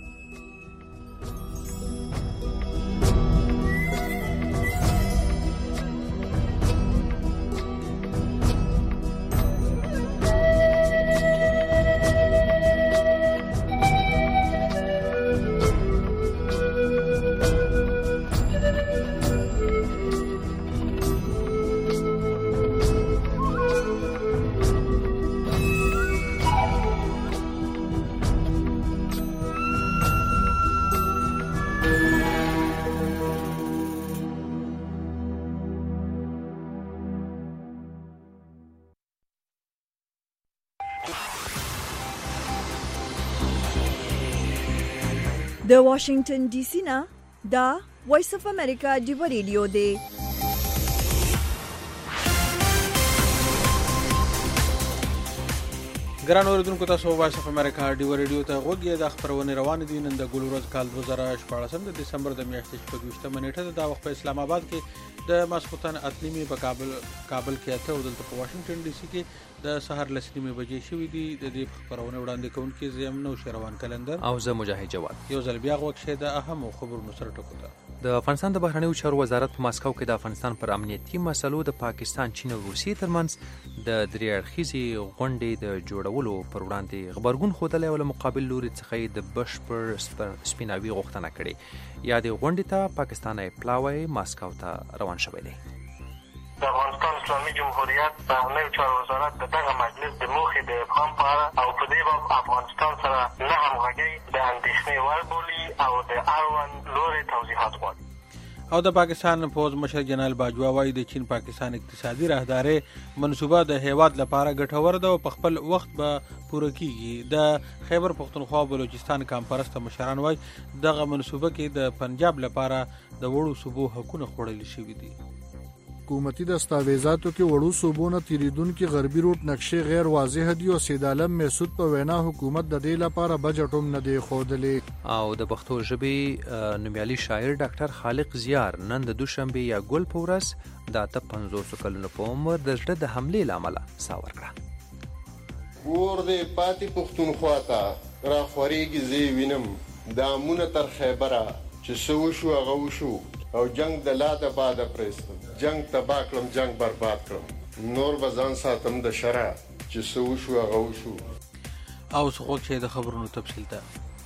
د واشنگټن ډي سي نه دا وایس اف امریکا ډیوه ریډیو دی. ګران اوریدونکو تاسو وایس اف امریکا رادیو ته غوږی د خبرونه روان دي نن د ګل ورځ کال 2014 د دسمبر د میاشتې 28 نیټه د وخت په اسلام آباد کې د ماسخوتن اتلیمي په کابل کې اته او د واشنگټن ډي سي کې د سحر لسنیمه بجې شوې دي د دې خبرونه وړاندې کوونکې زم نو شروان کلندر او زه مجاهد جواد یو ځل بیا غوښه د اهم خبرونو سره ټکو د افغانستان د بهرنیو چارو وزارت په ماسکو کې د افغانستان پر امنیتي مسلو د پاکستان، چین او روسیې ترمنځ د درې اړخیزې غونډې د جوړولو پر وړاندې غبرګون ښودلی او له مقابل لوري څخه د بشپړ سپیناوي غوښتنه کړې. یا د غونډې ته پاکستان پلاوی ماسکو ته روان شوی دی. د افغانستان اسلامي جمهوریت بهرنیو چارو وزارت د دغه مجلس د موخې د ابهام په اړه او په دې باب افغانستان سره نه همغږۍ د اندېښنې وړ بولي او د اړوند لوري توضیحات غواړي. او د پاکستان پوز مشر جنرال باجوا وايي د چین پاکستان اقتصادي راهداري منصوبه د هیواد لپاره ګټور ده او په خپل وخت به پوره کیږي. د خیبر پختونخوا بلوچستان کامپرست مشران وايي دغه منصوبه کې د پنجاب لپاره د وړو صوبو حقونه خوړل شوي دي. حکومتي دستاویزاتو کې وړو صوبونو تیریدونکو غربي روټ نقشې غیر واضح دي او سید عالم مسعود په وینا حکومت د دې لپاره بجټ هم نه دی ښودلی. او د پښتو ژبې نومیالي شاعر ډاکټر خالق زیار نن د دوشنبه یا ګل په ورځ د 50 کلونو په عمر د زړه د حملې لامل سا ورکړه. ور دې پاتې پښتونخوا ته را خوريږي زی وینم دامونه تر خیبره چې سو شو هغه وشو او جنگ د لاده باده پرستم جنگ تبا کړم جنگ برباد کړم نور بزان ساتم د شرع چې سو شو هغه وشو. او څوک چې د خبرونو تفصیل ته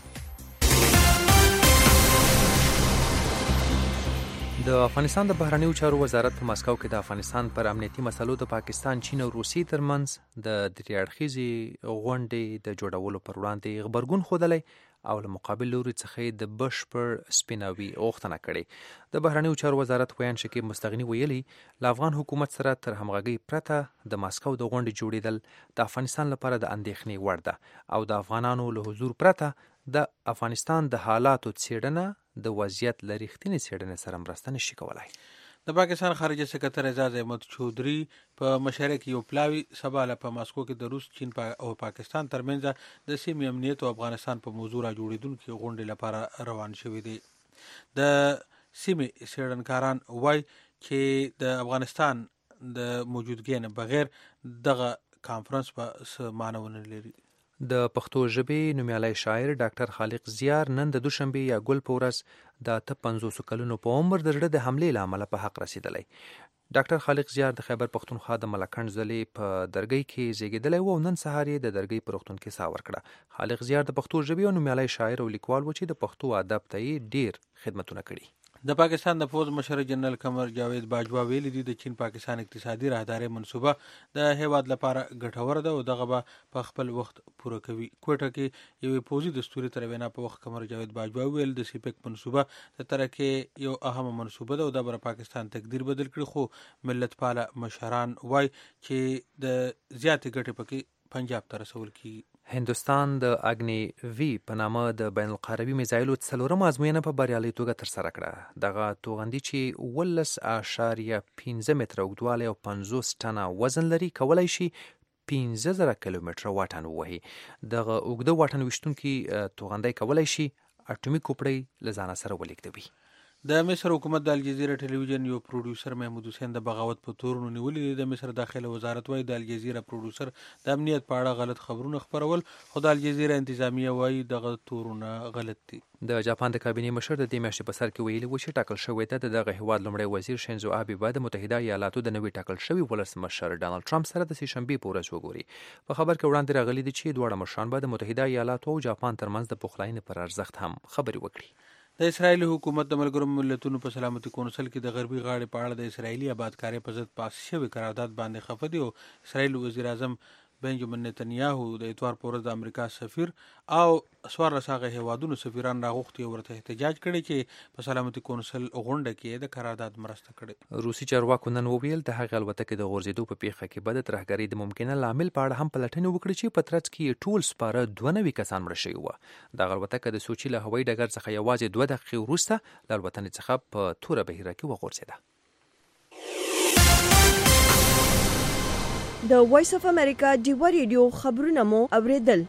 د افغانستان د بهرنیو چارو وزارت په ماسکو کې د افغانستان پر امنیتي مسلو د پاکستان، چین او روسیې ترمنځ د درې اړخیزې غونډې د جوړولو پر وړاندې غبرګون ښودلی او له مقابل لوري څخه د بشپړ سپیناوي غوښتنه کړې. د بهرنیو چارو وزارت ویان شکیب مستغنی ویلي له افغان حکومت سره تر همغږۍ پرته د ماسکو د غونډې جوړېدل د افغانستان لپاره د اندېښنې وړ ده او د افغانانو له حضور پرته د افغانستان د حالاتو څېړنه د وضعیت له رښتینې څېړنې سره مرسته نشي کولای. د پاکستان خارجه سکرټر اعزاز احمد چودھری په مشره کې یو پلاوی سبا له په ماسکو کې د روس، چین او پاکستان ترمنځ د سیمې امنیت او افغانستان په موضوع را جوړېدونکې غونډې لپاره روان شوي دي. د سیمې څېړنکاران وایي چې د افغانستان د موجودګۍ نه بغیر دغه کانفرنس په څه معنی ونه لري. د پښتو ژبې نومیالی شاعر ډاکټر خالق زیار نن د دوشنبه یا ګل په ورځ د 50 کلونو په عمر د زړه د حملې له امله په حق رسیدلی. ډاکټر خالق زیار د خیبر پختونخوا د ملکنډ ضلعې په درګۍ کې زیږېدلی و او نن سهار یې د درګۍ په روغتون کې سا ورکړه. خالق زیار د پښتو ژبې او نومیالی شاعر او لیکوال و چې د پښتو ادب ته یې ډیر خدمتونه کړي. د پاکستان د پوز مشر جنرال قمر جاوید باجوا ویلي دي د چین پاکستان اقتصادي راهداري منصوبه د هیواد لپاره ګټور ده او دغه به په خپل وخت پوره کوي. کوټه کې یو پوزي دستوري تر وینا په وخت قمر جاوید باجوا ویل د سیپک منصوبه د ترکه یو اهم منصوبه ده او د پاکستان تقدیر بدل کړي خو ملت پاله مشران وای چې د زیاتې ګټې پکې پنجاب ته رسول کی. هندوستان د اګنی وی په نامه د بین القومي میزایلو څلورم ازموینه په بریالۍ توګه ترسره کړه. دغه توغندي چې 12.5 متره اوږدوالی او 50 ټنه وزن لري کولای شي 15,000 کیلومتره واټن ووهي. دغه اوږده واټن ویشتونکي توغندی کولای شي اټومي کوپړۍ له ځانه سره ولیږدوي. د مصر حکومت د الجزیره ټلویزیون یو پروډوسر محمود حسین د بغاوت په تورونو نیولې. د مصر داخله وزارت وايي د الجزیره پروډوسر د امنیت په اړه غلط خبرونه خپرول خو د الجزیره انتظامیه وايي دغه تورونه غلط دي. د جاپان د کابینې مشر د دې میاشتې په سر کې ویلي و چې ټاکل شوی ده دغه هیواد لومړی وزیر شینزو آبی به د متحده ایالاتو د نوي ټاکل شوي ولسمشر ډانلډ ټرمپ سره د سهشنبې په ورځ وګوري. په خبر کې وړاندې راغلي دي چې دواړه مشران به د متحده ایالاتو او جاپان ترمنځ د پخلاینې پر ارزښت هم خبرې وکړي. د اسرایل حکومت د ملګرو ملتونو په سلامتي کونسل کې د غربي غاړې په اړه د اسرایلی آبادکارۍ په ضد پاس شوی قرارداد باندې خفه دي او اسرایل وزیر اعظم بنجامین نتنیاهو د اتوار په ورځ د امریکا سفیر او 14 هیوادونو سفیران راغوښتي ورته احتجاج کړي چې په سلامتي کونسل غونډه کې د قرارداد مرسته کړي. روسي چارواکو نن وویل د هغې الوتکې د غورځېدو په پیښه کې به د ترهګرۍ د ممکنه لامل په اړه هم پلټنې وکړي چې په ترڅ کې ټول سپاره 92 کسان مړه شوي وو. دغه الوتکه د سوچي له هوایي ډګر څخه یوازې 2 دقیقې وروسته له الوتنې څخه په توره بهیره کې وغورځېده. د وایس اف امریکا ډیوا ریډیو خبرونه مو اوریدل.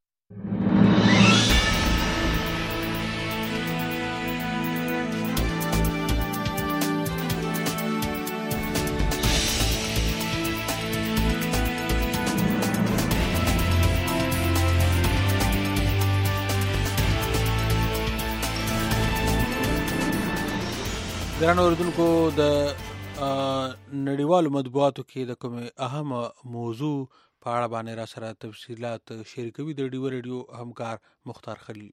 ګرانو اوریدونکو، د نړیوالو مطبوعاتو کې د کوم اهم موضوع په اړه باندې را سره تفصيلات شریکوي د ډیو ریډیو همکار مختار خلیل.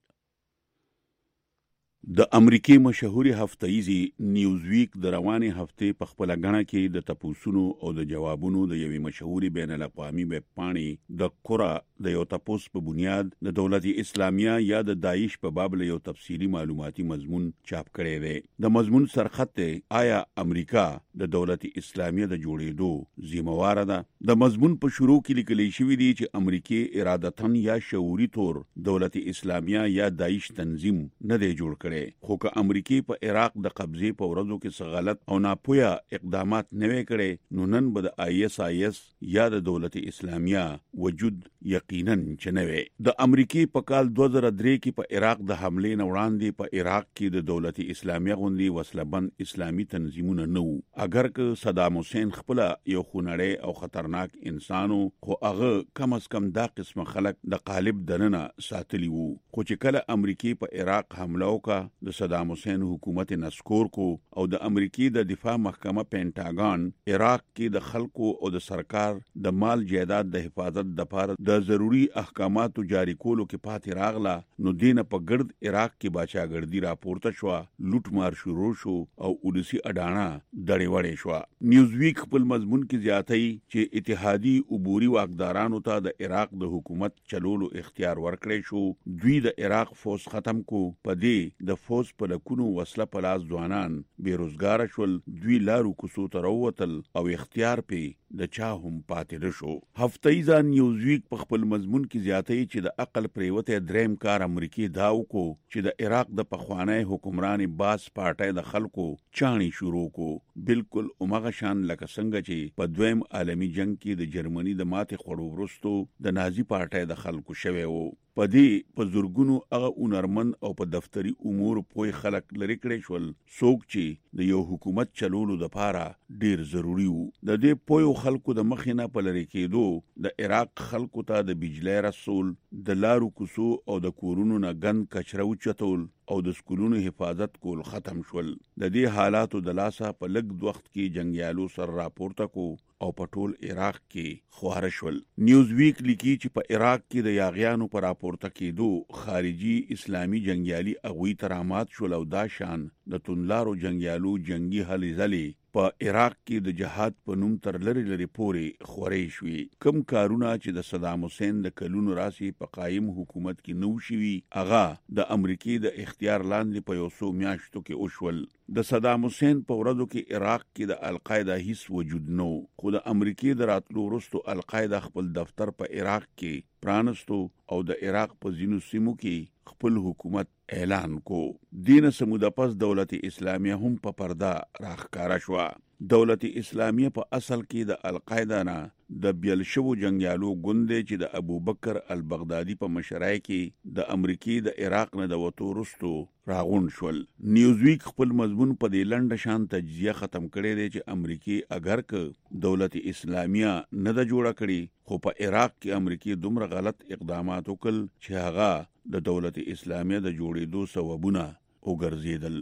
د امریکای مشهوري هفتهیزي نیوز ویک د روانې هفتې په خپل غاڼه کې د تپوسونو او د جوابونو د یوې مشهوري بین الاقوامي ویب پاڼې د کورا د یو تپوس په بنیاد د دولت اسلامیه یا د داعش په باب له یو تفصیلی معلوماتي مضمون چاپ کړی دی. د مضمون سرخط ته آیا امریکا د دولت اسلامیه د جوړېدو ذمہوار ده؟ د مضمون په شروع کې لیکل شوی دی چې امریکای ارادتن یا شعوري تور دولت اسلامیه یا داعش تنظیم نه دی جوړ کړی، خو که امریکای په عراق د قبضې په ورځو کې څه غلط او ناپوهه اقدامات نه وی کړي نو نن به د ISIS یا د دولت اسلامیه وجود یقینا چنوي. د امریکای په کال 2003 کې په عراق د حملې نه وړاندې په عراق کې د دولت اسلامیه غوندي وسلبند اسلامي تنظیمونه نه وو. اگر که صدام حسین خپل یو خونړی او خطرناک انسانو، خو هغه کم از کم دا قسم خلک د قالب دننه ساتلی وو. خو چې کله امریکای په عراق حمله وکړه، د صدام حسین حکومت نسکور کو او د امریکای د دفاع محکمه پینټاګان عراق کې د خلکو او د سرکار د مال جایداد د حفاظت لپاره د ضروری احکاماتو جاری کولو کې پاتې راغله، نو دینه په ګرد عراق کې باچاګردي راپورته شو، لوټ مار شروع شو او ولسی اډانا دړې وړې شو. نیوز ویک خپل مضمون کې زیاتوي چې اتحادی عبوري واکدارانو ته د عراق د حکومت چلولو اختیار ورکړی شو. دوی د عراق فوز ختم کو، په دې د فوز په لکونو وسله په لاس ځوانان بیروزګار شول. دوی لارو کوڅو ته راووتل او اختیار په د چا هم پاتې نشو. هفتهیزه نیوز ویک په خپل مضمون کې زیاتوي چې د عقل پریوته دریم کار امریکای دا وکړو چې د عراق د پخوانی حکمران باس پارټي د خلکو چاڼي شروع کو، بالکل اومغه شان لکه څنګه چې په دویم عالمی جنگ کې د جرمني د ماتې خوړو وروستو د نازي پارټي د خلکو شوی وو. په دې په زورګونو هغه اونرمن او په دفتری امور پوي خلک لري کړی شول څوک چې د یو حکومت چلولو د پاره ډیر ضروری وو. د دې پوي خلکو د مخینه په لری کېدو د عراق خلکو ته د بجلی رسول، د لارو کوڅو او د کورونو نه ګند کچرو چتول او د سکولونو حفاظت کول ختم شول. د دې حالاتو د لاسه په لږ وخت کې جنگیالو سر راپورته کو او په ټول عراق کې خوار شول. نیوز ویک لیکي چې په عراق کې د یاغیانو پر راپورته کېدو خارجي اسلامي جنگیالي اغوی ترامات شول او دا شان د تونلارو جنگیالو جنگي هلې ځلې په عراق کې د جهاد په نوم تر لری لری پورې خورې شوې. کم کارونه چې د صدام حسین د کلونو راسي په قایم حکومت کې نو شوي، هغه د امریکای د اختیار لاندې په یو څو میاشتو کې وشول. د صدام حسین په ورځو کې عراق کې د القاعده هیڅ وجود نو، خو د امریکای د راتلو وروسته القاعده خپل دفتر په عراق کې پرانستو او د عراق په ځینو سیمو کې خپل حکومت اعلان کو. دین سموده پس دولت اسلامیه هم په پرده راخکاره شو. دولت اسلامیه په اصل کې د القاعده نه د بیل شوو جنگیالو ګوندې چې د ابوبکر البغدادي په مشرۍ کې د امریکای د عراق نه د وټو وروسته راغون شول. نیوز ویک خپل مضمون په دې لنډ شان تجزیه ختم کړی دی چې امریکای اگر که دولت اسلامیه نه د جوړه کړي، خو په عراق کې امریکای دومره غلط اقدامات وکړل چې هغه د دولت اسلامیه د جوړېدو سببونه وګرځیدل.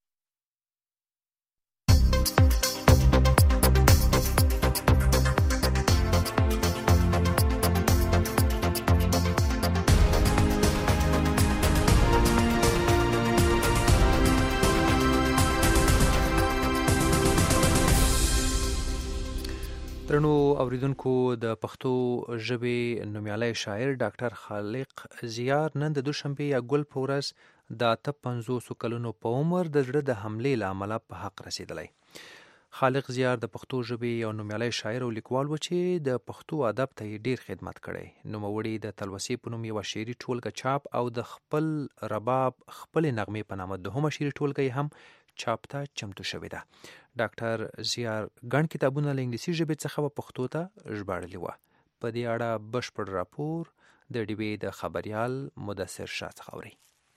درنو اوریدونکو، د پښتو ژبې نومیالی شاعر ډاکټر خالق زیار نن د دوشنبې یا ګل په ورځ د 50 کلونو په عمر د زړه د حملې له امله په حق رسېدلی. خالق زیار د پښتو ژبې یو نومیالی شاعر او لیکوال و چې د پښتو ادب ته یې ډیر خدمت کړی. نوموړي د تلوسې په نوم یوه شعري ټولګه چاپ او د خپل رباب خپلې نغمې په نامه دوهمه شعري ټولګه هم چاپ ته چمتو شوې ده. ډاکټر زیار ګڼ کتابونه له انګلیسي ژبې څخه په پښتو ته ژباړلي وه. په دې اړه بشپړ راپور د ډیوې د خبریال مدثر شاه څخه اورئ.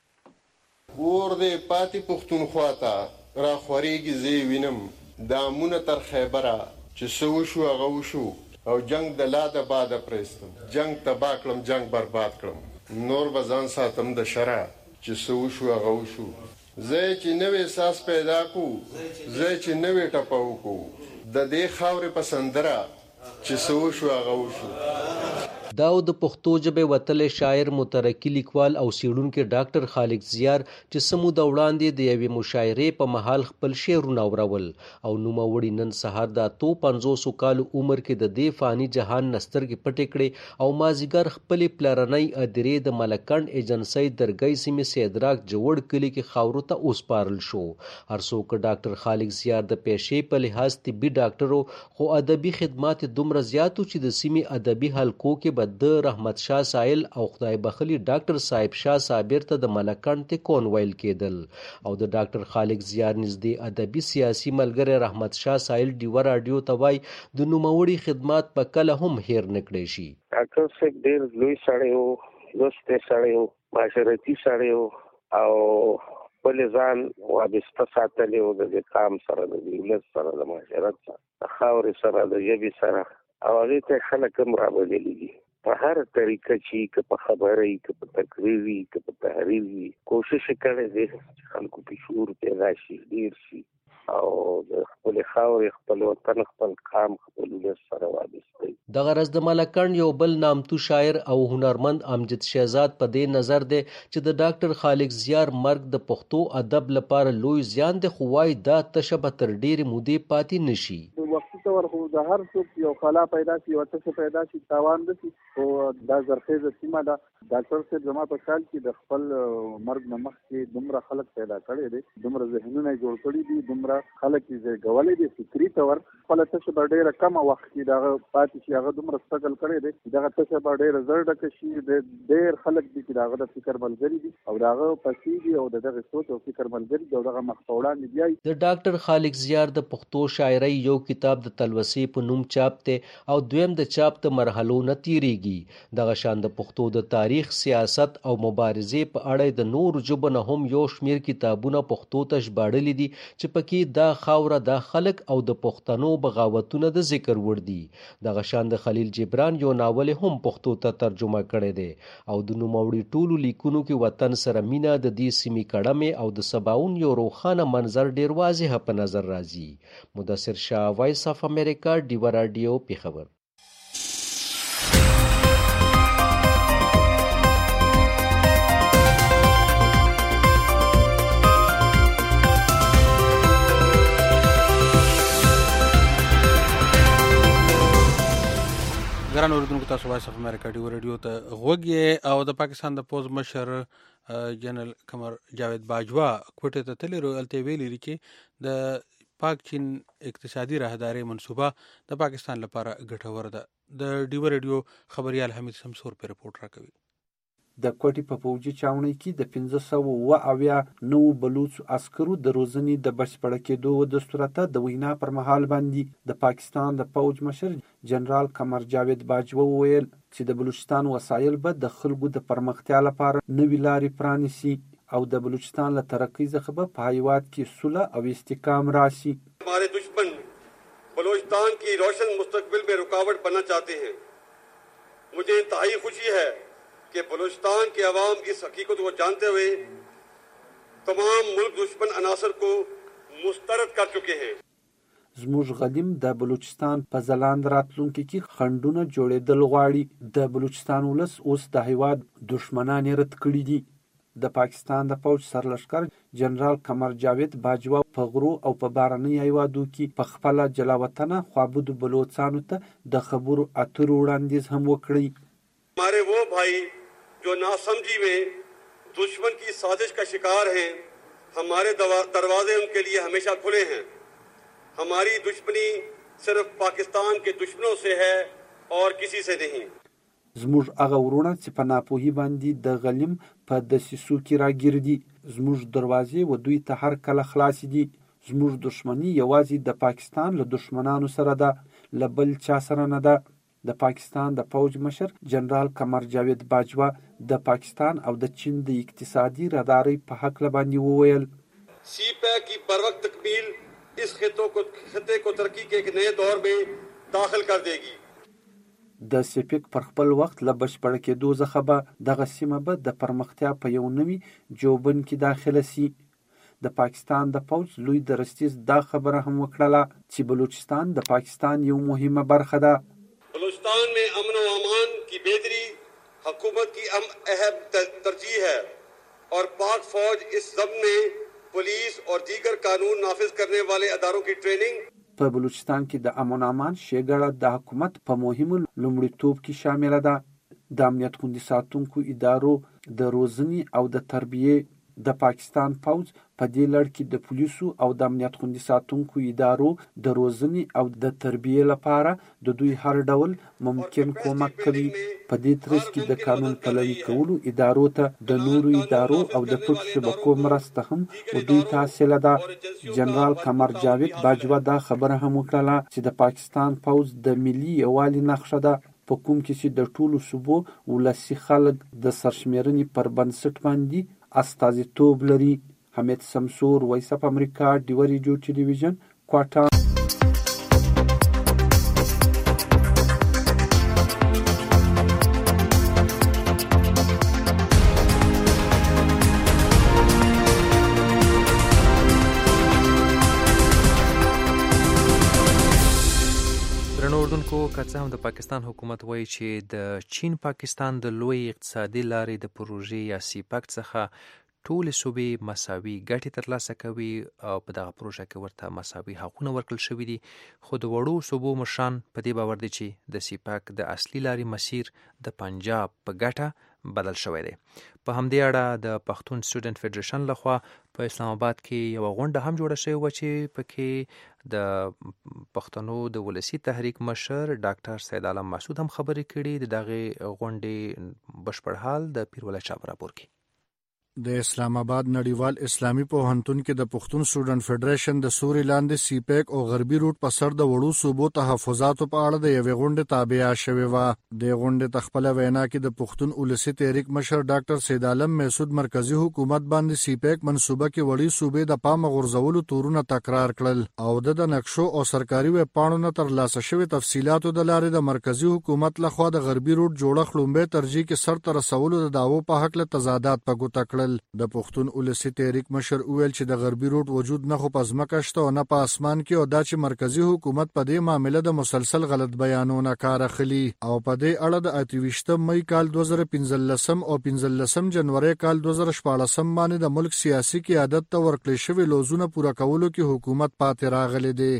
ور دې پاتې پښتونخوا ته را خورېږي زه وینم دامونه تر خیبره چې څه وشو هغه وشو او جنگ د لا د باده پرېستم جنگ تباه کړم جنگ برباد کړم نور به ځان ساتم د شره چې څه وشو هغه وشو زه چې نوې ساس پیدا کو زه چې نوې ټپه وکړو د دې خاورې په سندره چې څه وشو هغه وشو. دا د پښتو ژبې وتلی شاعر مترقي لیکوال او څېړونکی ډاکټر خالق زیار چې څه موده وړاندې د یوې مشاعرې په مهال خپل شعرونه اورول او نوموړي نن سهار د 52 کالو عمر کې د دې فاني جهان نه سترګې پټې کړې او مازدیګر خپلې پلرنۍ ادرې د ملکنډ ایجنسۍ درګۍ سیمې سیدراک جوړ کلي کې خاورو ته وسپارل شو. هر څوک ډاکټر خالق زیار د پیشې په لحاظ طبي ډاکټر خو ادبي خدمات دومره زیاتو چې د سیمې ادبي حلقو کې د رحمت شاه سایل او خدای بخلی ډاکټر صاحب شاه صابر ته د ملکنډ تکون ویل کېدل او د ډاکټر خالق زیار نږدې ادبي سیاسي ملګری رحمت شاه سایل ډیوه راډیو ته وایي د نوموړي خدمات په کله هم هیر نه کړی شي. ډاکټر صاحب ډېر لوی سړی و دوستی سړی و معاشرتي سړی و او خپل ځان وابسته ساتلی و د دې قام سره د ولس سره د معاشرت سره د خاورې سره د ژبې سره او هغې ته خلک هم رابللي دي په هر طریقه چې که په خبره وي که په تقریر وي که په تحریر وي کوشش یې کړی دی چې خلکو کې شعور پیدا شي ډېر شي او د خپلې خاورې خپل وطن خپل قام خپل ولس سره وابسته وي. دغه ورځ د ملکنډ یو بل نامتو شاعر او هنرمند امجد شهزاد په دې نظر دی چې د ډاکټر خالق زیار مرګ د پښتو ادب لپاره لوی زیان دی خو وایي دا تشه به تر ډېرې مودې پاتې نه شي. وختي طور خو د هر څوک یو خلا پیدا شي یو تشه پیدا شي تاوان نه شي خو دا زرخیزه سیمه ده. ډاکټر صاحب زما په خیال کې د خپل مرګ نه مخکې دومره خلک پیدا کړي دي دومره ذهنونه جوړ کړي دي دومره خلک یې زېږولي دي فکري طور خپله تشه به ډېره کمه وخت کې دغه پاتې شي هغه دومره سټرګل کړی دی دغه تشه به ډېره زر ډکه شي ډېر خلک دي چې د هغه د فکر ملګري دي او د هغه پسې دي او د دغه سوچ او فکر ملګري دي او دغه مخ په وړاندې بیایي. د ډاکټر خالق زیار د پښتو شاعرۍ یو کتاب د تلوسې په نوم چاپ دی او دویم د چاپ د مرحلو نه تیریږي. دغه شان د پښتو د تاریخ سیاست او مبارزې په اړه د نورو ژبو نه هم یو شمیر کتابونه پښتو ته ژباړلي دي چې پکې دا خاوره دا خلک او د پښتنو بغاوتونه د ذکر وړ دي. دغه شان د خلیل جبران یو ناول هم پښتو ته ترجمه کړی دی او د نوموړي ټولو لیکونو کې وطن سره مینه د دې سیمې کړمې او د سباون یو روښانه منظر ډیر واضح په نظر راځي. مدثر شاه وایس اف امریکا ډیوه راډیو پیښور. ګران اوریدونکو تاسو وایس اف امریکا ډیو رادیو ته غوږ یې او د پاکستان د پوز مشر جنرال قمر جاوید باجوا کوټه ته تللی الته ویلي چې د پاک چین اقتصادي راهداري منصوبه د پاکستان لپاره ګټور ده. د ډیو رادیو خبريال حمید شمسور په رپورت راکوي. د کوټې په پوجي چاونۍ کې د 1509 بلوچ عسکرو د روزنې د بشپړ کېدو د صورته د وینا پر مهال باندې د پاکستان د پوج مشر جنرال قمر جاوید باجوا وویل چې د بلوچستان وسایل به د خلکو د پرمختیا لپاره نوې لارې پرانیسي او د بلوچستان له ترقۍ څخه به په هیواد کې صلح او استحکام راشي. हमारे दुश्मन बलूचिस्तान की रोशन मुस्तकबिल में रुकावट बनना चाहते हैं. मुझे इंतहाई खुशी है कि बलूचिस्तान के अवाम इस हकीकत को जानते हुए तमाम मुल्क दुश्मन अनासर को मुस्तरद कर चुके हैं. زموږ غلیم د بلوچستان په ځلاند راتلونکي کې خنډونه جوړېدل غواړي. د بلوچستان ولس اوس د هیواد دشمنان یې رد کړي دي. د پاکستان د پوج سرلښکر جنرال قمر جاوید باجوا په غرو او په بارنۍ هیوادو کې په خپله جلاوطنه خوابودو بلوچستانو ته د خبرو اترو وړاندیز هم وکړي. हमारे वो भाई जो नासमझी में दुश्मन की साजिश का शिकार हैं, हमारे दरवाजे उनके लिए हमेशा खुले हैं. हमारी दुश्मनी सिर्फ पाकिस्तान के दुश्मनों से है और किसी से नहीं. زموږ هغه ورونه چې په ناپوهي باندې د غلیم په دسیسو کې راګیردي. زموږ دروازې و دوی ته هر کله خلاصې دي. زموږ دښمني یوازې د پاکستان له دښمنانو سره ده، له بل چا سره نه ده. د پاکستان د پوج مشر جنرال قمر جاوید باجوا د پاکستان او د چین د اقتصادي رادارۍ په هکله باندې وویل سی پیک کی پر وقت تکمیل اس خطے کو ترقی کے ایک نئے دور میں داخل کر دے گی. د سپیک پر خپل وخت له بشپړ کېدو څخه به دغه سیمه به د پرمختیا په یو نوي جوبن کې داخله سي. د پاکستان د پوځ لوی درستیز دا خبره هم وکړله چې بلوچستان د پاکستان یو مهمه برخه ده. بلوچستان میں امن و امان کی بہتری حکومت کی اہم ترجیح ہے اور پاک فوج اس ضمن میں پولیس اور دیگر قانون نافذ کرنے والے اداروں کی ٹریننگ. په بلوچستان کې د امن امان ښېګړه د حکومت په مهمو لومړیتوب کې شامله ده. د امنیت خوندي ساتونکو ادارو د روزنې او د تربیې د پاکستان پوځ په دې لړ کې د پولیسو او د امنیت خوندي ساتونکو ادارو د روزنې او د تربیې لپاره د دوی هر ډول ممکن کومک کوي. په دې ترڅ کې د قانون پلوي کولو ادارو ته د نورو ادارو او د پټو شبکو مرسته هم دوی ته حاصله ده. جنرال قمر جاوید باجوا دا خبره هم وکړله چې د پاکستان پوځ د ملي یووالي نښه ده، په کوم کې چې د ټولو صوبو ولسي خلک د سرشمېرنې پر بنسټ باندې استازیتوب لري. حمید سمسور، وایس اف امریکا، ډیوه ریډیو ټلویزیون، کوټا. که څه هم د پاکستان حکومت وایي چې د چین پاکستان د لوی اقتصادي لارې د پروژې یا سیپاک څخه ټولې صوبې مساوي ګټې ترلاسه کوي او په دغه پروژه کې ورته مساوي حقونه ورکړل شوي دي، خو د وړو صوبو مشران په دې باور دي چې د سیپاک د اصلي لارې مسیر د پنجاب په ګټه بدل شوی دی. په همدې اړه د پښتون سټوډنټ فدریشن لخوا په اسلام آباد کې یوه غونډه هم جوړه شوې وه چې پکې د پښتنو د ولسي تحریک مشر ډاکټر سید عالم مسعود هم خبرې کړي. د دغې غونډې بشپړ حال د پیرولای شاه په راپور کې. د اسلام آباد نړیوال اسلامي پوهنتون کې د پښتون سټوډنټ فدریشن د سوري لاندې سیپیک او غربي روټ په سر د وړو صوبو تحفظاتو په اړه د یوې غونډې تابع شوې وه. د غونډې ته خپله وینا کې د پښتون ولسي تحریک مشر ډاکټر سید عالم مسعود مرکزی حکومت باندې سیپیک منصوبه کې وړې صوبې د پامه غورځولو تورونه تکرار کړل او د نقشو او سرکاري ویبپاڼو نه ترلاسه شوې تفصیلاتو د لارې د مرکزی حکومت لخوا د غربي روټ جوړښت لومبۍ ترجیح کې سر ته رسولو د دعوو په هکله تضادات په ګوته کړل. د پښتون ولسي تحریک مشر وویل چې د غربي روټ وجود نه خو په ځمکه شته او نه په اسمان کې، او دا چې مرکزی حکومت په دې معامله د مسلسل غلط بیانونه کار اخلي او په دې اړه د 28 مئی کال 2015 او 15 جنوري کال 2014 باندې د ملک سیاسي قیادت ته ورکړل شوی لوزونه پوره کولو کې حکومت پاتې راغلی دی.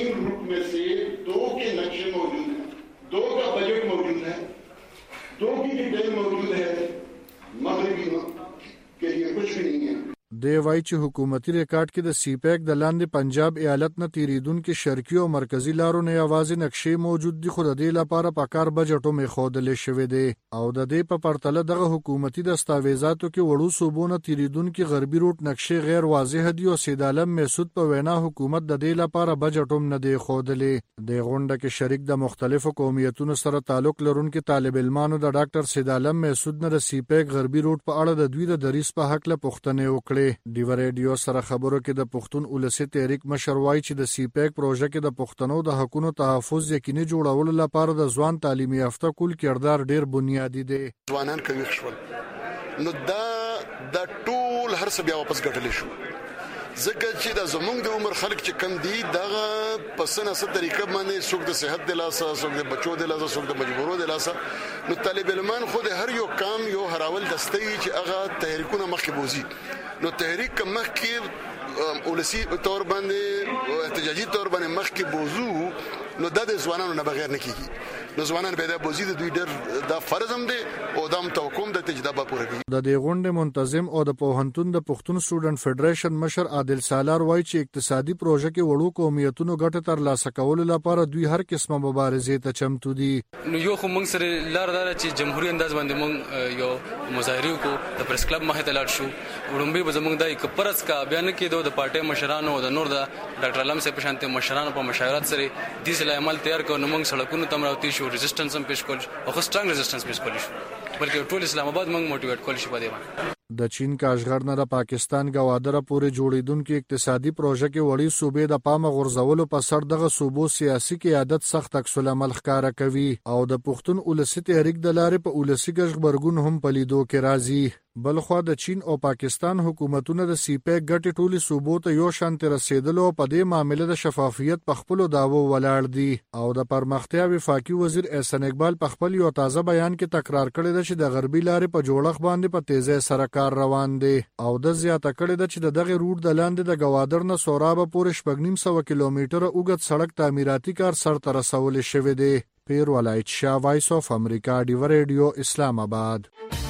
دی وایي چې حکومتي ریکارډ کې د سیپیک د لاندې پنجاب ایالت نه تیریدونکو شرقي او مرکزی لارو نه یوازې نقشې موجود دي، خو د دې لپاره پکار بجټ هم ایښودل شوی دی او د دې په پرتله دغه حکومتي دستاویزاتو کې وړو صوبو نه تیریدونکو غربي روټ نقشې غیر واضح دي او سید عالم مسعود په وینا حکومت د دې لپاره بجټ هم نه دی ایښودلی. د غونډه کې شریک د مختلفو قومیتونو سره تعلق لرونکو طالب علمانو د ډاکټر سید عالم مسعود نه د سیپیک غربي روټ په اړه د دوی د دریس په هکله پوښتنې وکړې. ډیوه ریډیو سره خبرو کې د پښتون ولسي تحریک مشر وایي چې د سیپیک پروژه کې د پښتنو د حقوقو تحفظ یقیني جوړولو لپاره د ځوان تعلیمي یافته کول کردار ډیر بنیادی دی. ځوانان کوي خپل نو دا ټول هر څه بیا واپس ګټل شو، ځکه چې د زمونږ د عمر خلک چې کم دي دغه پسنه ست طریقه باندې څوک د صحت د لاسه، څوک د بچو د لاسه، څوک د مجبورو د لاسه، نو طالب علمان خو د هر یو کام یو هراول دستي چې هغه تحریکونه مخکې بوزي، نو تحریک مخکې ولسی تور باندې احتجاجي تور باندې مخکې بوزو، نو د ځوانانو نه بغیر نه کیږي. نو ځوانان به دا بوزي د دوی ډېر دا فرض هم دی او دا هم توقع د تجربه پوره کوي. د دې غونډې منتظم او د پوهنتون د پښتون سټوډنټ فدریشن مشر عادل سالار وایي چې اقتصادي پروژه کې وړو قومیتونو ګټه ترلاسه کولو لپاره دوی هر قسمه مبارزې ته چمتو دي. نو یو خو موږ سره لار دار چې جمهوریت انداز باندې موږ یو مظاهره کو د پریس کلب مخې ته لاړ شو. وړومبي به زموږ د کپرس کا بیان کېدو د پارټي مشرانو او د نور د ډاکټر علم صاحب په شانته مشرانو په مشاورت سره د دې عمل تیار کړو. نو موږ سړکونو تم راوتی شو، ریزिस्टنس هم پیش کول او سترنګ ریزिस्टنس پیش کول شو، بلکې ټول اسلام آباد موږ موټیویټ کول شو په دې باندې. د چین کاشغر نه د پاکستان گوادره پورې جوړیدونکو اقتصادي پروژه کې وړي صوبې د پامه غورځولو په سر دغه صوبو سیاسي قیادت سخت عکس العمل ښکارا کوي او د پښتون اولسي تحریک د لارې په اولسي غبرګون هم پلیدو کې راځي. بلخوا د چین او پاکستان حکومتونه د سی پیک ګټې ټولي صوبو ته یو شان رسیدلو په دې معاملې د شفافیت په خپل داوو ولاړ دي او د پرمختیا وفاقي وزیر احسان اقبال په خپل یو تازه بیان کې تکرار کړی دی چې د غربي لارې په جوړښت باندې په تیزه سره کار روان دی او د زیاته کړی دی چې دغه روټ د لاندې د گوادر نه سورابه پورې 900 کیلومتره اوږد سړک تعمیراتي کار سرته رسول شوی دی. پیر ولایت شاه، وایس اف امریکا، ډیو ریډیو، اسلام آباد.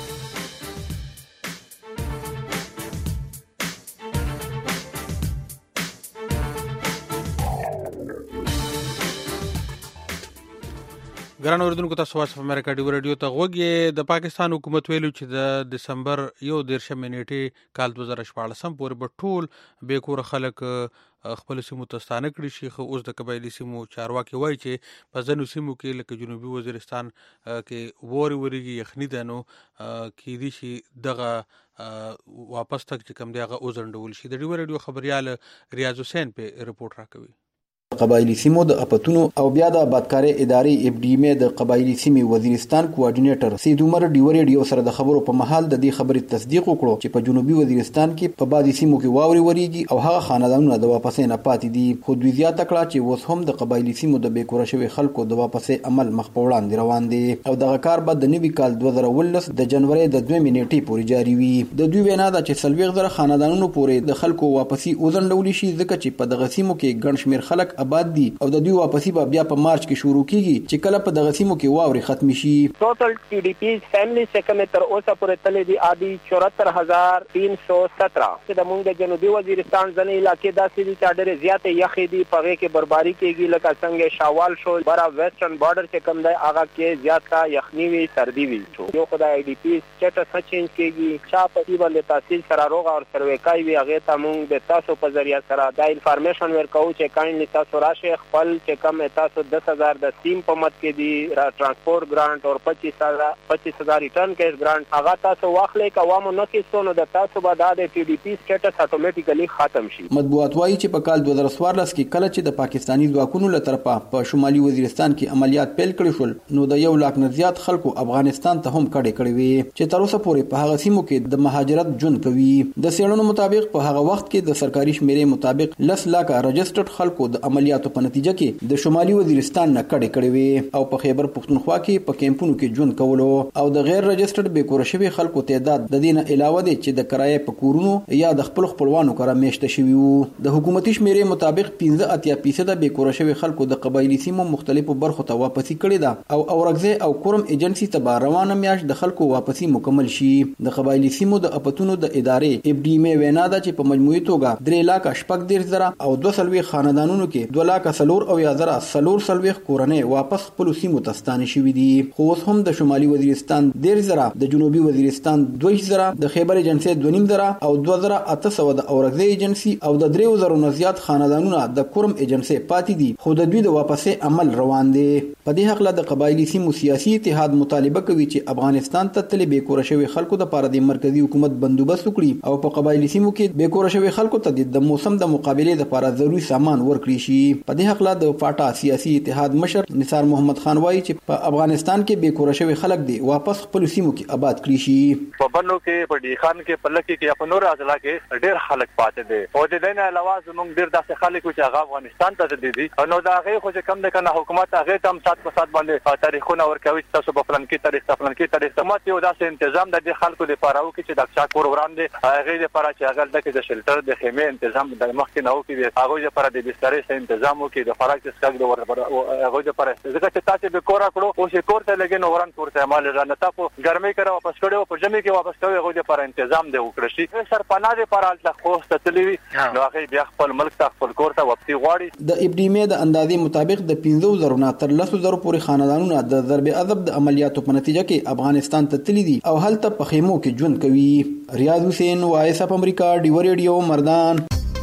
ګران اوریدونکو، تاسو وایس اف امریکا ډیو ریډیو ته غوږی. د پاکستان حکومت ویلو چې د دسمبر 1 نیټه کال 2014 پورې به ټول بې کور خلک خپل سیمو ته ستانه کړي شي. خو اوس د قبایلی سیمو چارواکي وایي چې په ځینو سیمو کې لکه جنوبي وزیرستان کې وریږي یخني ده، نو کېدای شي دغه واپس تک چې کوم دی هغه وزنډول شي. د ډیو ریډیو خبريال ریاض حسین په رپورت راکوي. قبایلی سیمو د اپتونو او بیا د آبادکاري ادارې اف ډي ام د قبایلی سیمې وزیرستان کوارډینیټر سید عمر ډیو ریډیو سره د خبرو په محل د دې خبرې تصدیق وکړو چې په جنوبي وزیرستان کې په بعضي سیمو کې واوري وریږي او هغه خاندانونه د واپسې نه پاتې دي. خو دوی زیاته کړه چې اوس هم د قبایلی سیمو د بیکوره شوي خلکو د واپسې عمل مخ په وړاندې روان دي او دغه کار به د نوي کال 2019 د جنوري د 2 نیټې پورې جاري وي. د دوی وینا ده چې 40,000 خاندانونو پورې د خلکو واپسې وزنډول شي ځکه چې په دغه سیمو کې ګڼ شمېر خلک آباد دي او د دوی واپسی به بیا په مارچ کې شروع کیږي چې کله په دغه سیمو کې واوري ختم شي. ټوټل ټي ډي پی فیملی څخه تر اوسه پورې تللی دی عادي 74,317 چې د مونږ د جنوبي وزیرستان ځنې علاقې داسې دي چې ډېرې زیاتې یخې دي، په هغې کې برباري کېږي لکه څنګه شاوال شو، برا ویسټرن بارډر چې کوم دی هغه کې زیاته یخني وي، سردي وي. یو خو د آی ډي پی سټیټس نه چینج کېږي، چا په دې باندې تحصیل سره روغ او سرویکای وي هغې ته مونږ د تاسو په ذریعه سره دا انفارمیشن ورکوو چې کاینلی تاسو راشئ خپل چې کم تاسو 10,000 د سیم په مت کې دی ترانسپورت ګرانټ او 25,000 ریټرن کیش ګرانټ هغه تاسو واخلئ. کومو نه کیسو نو د تاسو به د ټي ډي پی سټیټس اتوماتیکلی ختم شي. مطبوعات وایي چې په کال 2014 کې کله چې د پاکستانی ځواکونو له طرفه په شمالي وزیرستان کې عملیات پیل کړي شول نو د 1 لک نه زیات خلکو افغانستان ته هم کډې کړې وي چې تر اوسه پورې په هغه سیمو کې د مهاجرت ژوند کوي. د څېړنو مطابق په هغه وخت کې د سرکاري شمیرې مطابق 10 لک رجسټرډ خلکو د عملیاتو په نتیجه کې د شمالي وزیرستان نه کډې کړې وي او په خیبر پښتونخوا کې په کیمپونو کې ژوند کولو او د غیر رجسټرډ بیکوره شوي خلکو تعداد د دې نه علاوه دی چې د کرایې په کورونو یا د خپل خپلوانو کره میشته شوي وو. د حکومتي شمیرې مطابق 15% بیکوره شوي خلکو د قبایلی سیمو مختلفو برخو ته واپسی کړي ده او اورګزې او کورم ایجنسی ته روانه میاشت د خلکو واپسی مکمل شي. د قبایلی سیمو د اپتونو د ادارې اف ډي ام وینا ده چې په مجموعي توګه 3,40,000 او 200 خاندانونو کې 2,40,000 کورنۍ واپس خپل سیمو ته ستانه شوي دي. خو اوس هم د شمالي وزیرستان 10,000 د جنوبي وزیرستان 2,000 د خیبر ایجنسی 2,500 او 2,800 د اورګزې ایجنسی او د 3,000 نه زیات خاندانونه د کورم ایجنسی پاتې دي خو د دوی د واپسې عمل روان دي. په دې حق له د قبایلی سیمو سیاسي اتحاد مطالبه کوي چې افغانستان ته تللي بیکوره شوي خلکو د لپاره د مرکزی حکومت بندوبست وکړي او په قبایلی سیمو کې بیکوره شوي خلکو ته د موسم د مقابلې لپاره ضروري سامان ورکړي شي. په دې حق له د فاټا سیاسي اتحاد مشر نثار محمد خان وایي چې په افغانستان کې بیکوره شوي خلک دي واپس خپل سیمو کې آباد کړي شي. په بنو کې په ډی خان کې په لکه کې په نور اضلاع کې ډېر خلک پاتې دي او د دې نه علاوه زموږ ډېر داسې خلک چې هغه افغانستان ته دي نو دا هغه خو چې کم د کنه حکومت هغه تم سات په سات باندې تاریخونه ورکوي چې تاسو په پلان کې تاریخ پلان کې تاریخ سمات یو داسې تنظیم د دې خلکو لپاره او چې د چا کور وړاندې هغه لپاره چې هغه د شلټر د خیمه تنظیم د مخکې نه او کې هغه لپاره د بسترې تنظیم وکړي د خوراک څښاک د هغوی دپاره ځکه چې تاسې به کور کړو اوس یې کور ته لګي نو وران کور ته مال را نه تاسو ګرمۍ کړه واپس کړو په ژمي کې واپس کوي هغوی دپاره تنظیم دی وکړی شي سرپناه دپاره هلته خوست ته تللي وي نو هغوی بیا خپل ملک ته خپل کور ته واپسي غواړي. د ابډیمې د اندازې مطابق د 15,000 نه تر 10,000 پورې خاندانونه د ضرب عضب د عملیاتو په نتیجه کې افغانستان ته تللي دي او هلته په خیمو کې ژوند کوي. ریاض حسین وایس اف امریکا ډیو ریډیو مردان.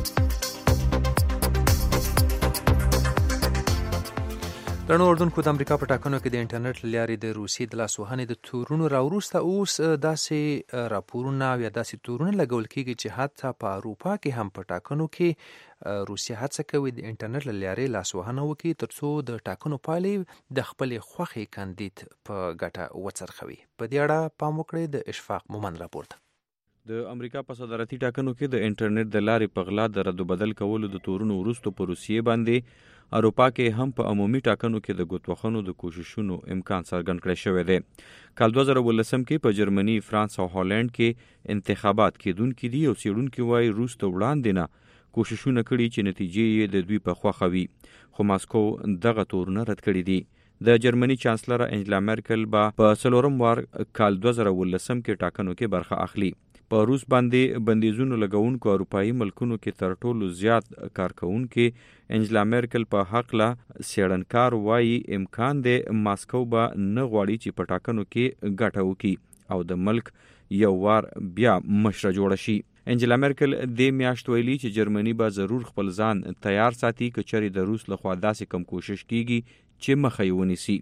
درنو اردوونکو د امریکا په ټاکنو کې د انټرنیټ له لارې د روسیې د لاسوهنې د تورونو راوروسته اوس داسې راپورونه یا داسې تورونه لګول کېږي چې حتی په اروپا کې هم په ټاکنو کې روسیه هڅه کوي د انټرنیټ له لارې لاسوهنه وکړي ترڅو د ټاکنو پایلې د خپلې خوښې کاندید په ګټه وڅرخوي. په دې اړه پام وکړئ د اشفاق مومند راپورته. د امریکا په صدارتي ټاکنو کې د انټرنیټ د لارې په غلا د رد بدل کولو د تورونو وروسته په روسیې باندې اروپا کې هم په عمومي ټاکنو کې د ګوتوخونو د کوششونو امکان څرګند کړی شوی دی. کال 2018 کې په جرمني، فرانس او هالند کې انتخابات کېدونکي دي او څېړونکي وایي روس ته وړاندې نه کوششونه کړي چې نتیجې یې د دوی په خوښه وي، خو ماسکو دغه تورونه رد کړي دي. د جرمني چانسلر انجلا مرکل به په 4 وار کال 2018 کې ټاکنو کې برخه اخلي. په روس باندې بندیزونو لګونکو اروپایي ملکونو کې تر ټولو زیات کارکونکي انجلا مرکل په حق لا سیړنکار وایي امکان دی ماسکو به نه غواړي چې په ټاکنو کې ګټه وکړي او د ملک یو وار بیا مشره جوړه شي. انجلا مرکل د میاشت ویلي چې جرمني به ضرور خپل ځان تیار ساتي که چېرې د روس لخوا داسې کم کوشش کیږي چې مخه یې ونیسي.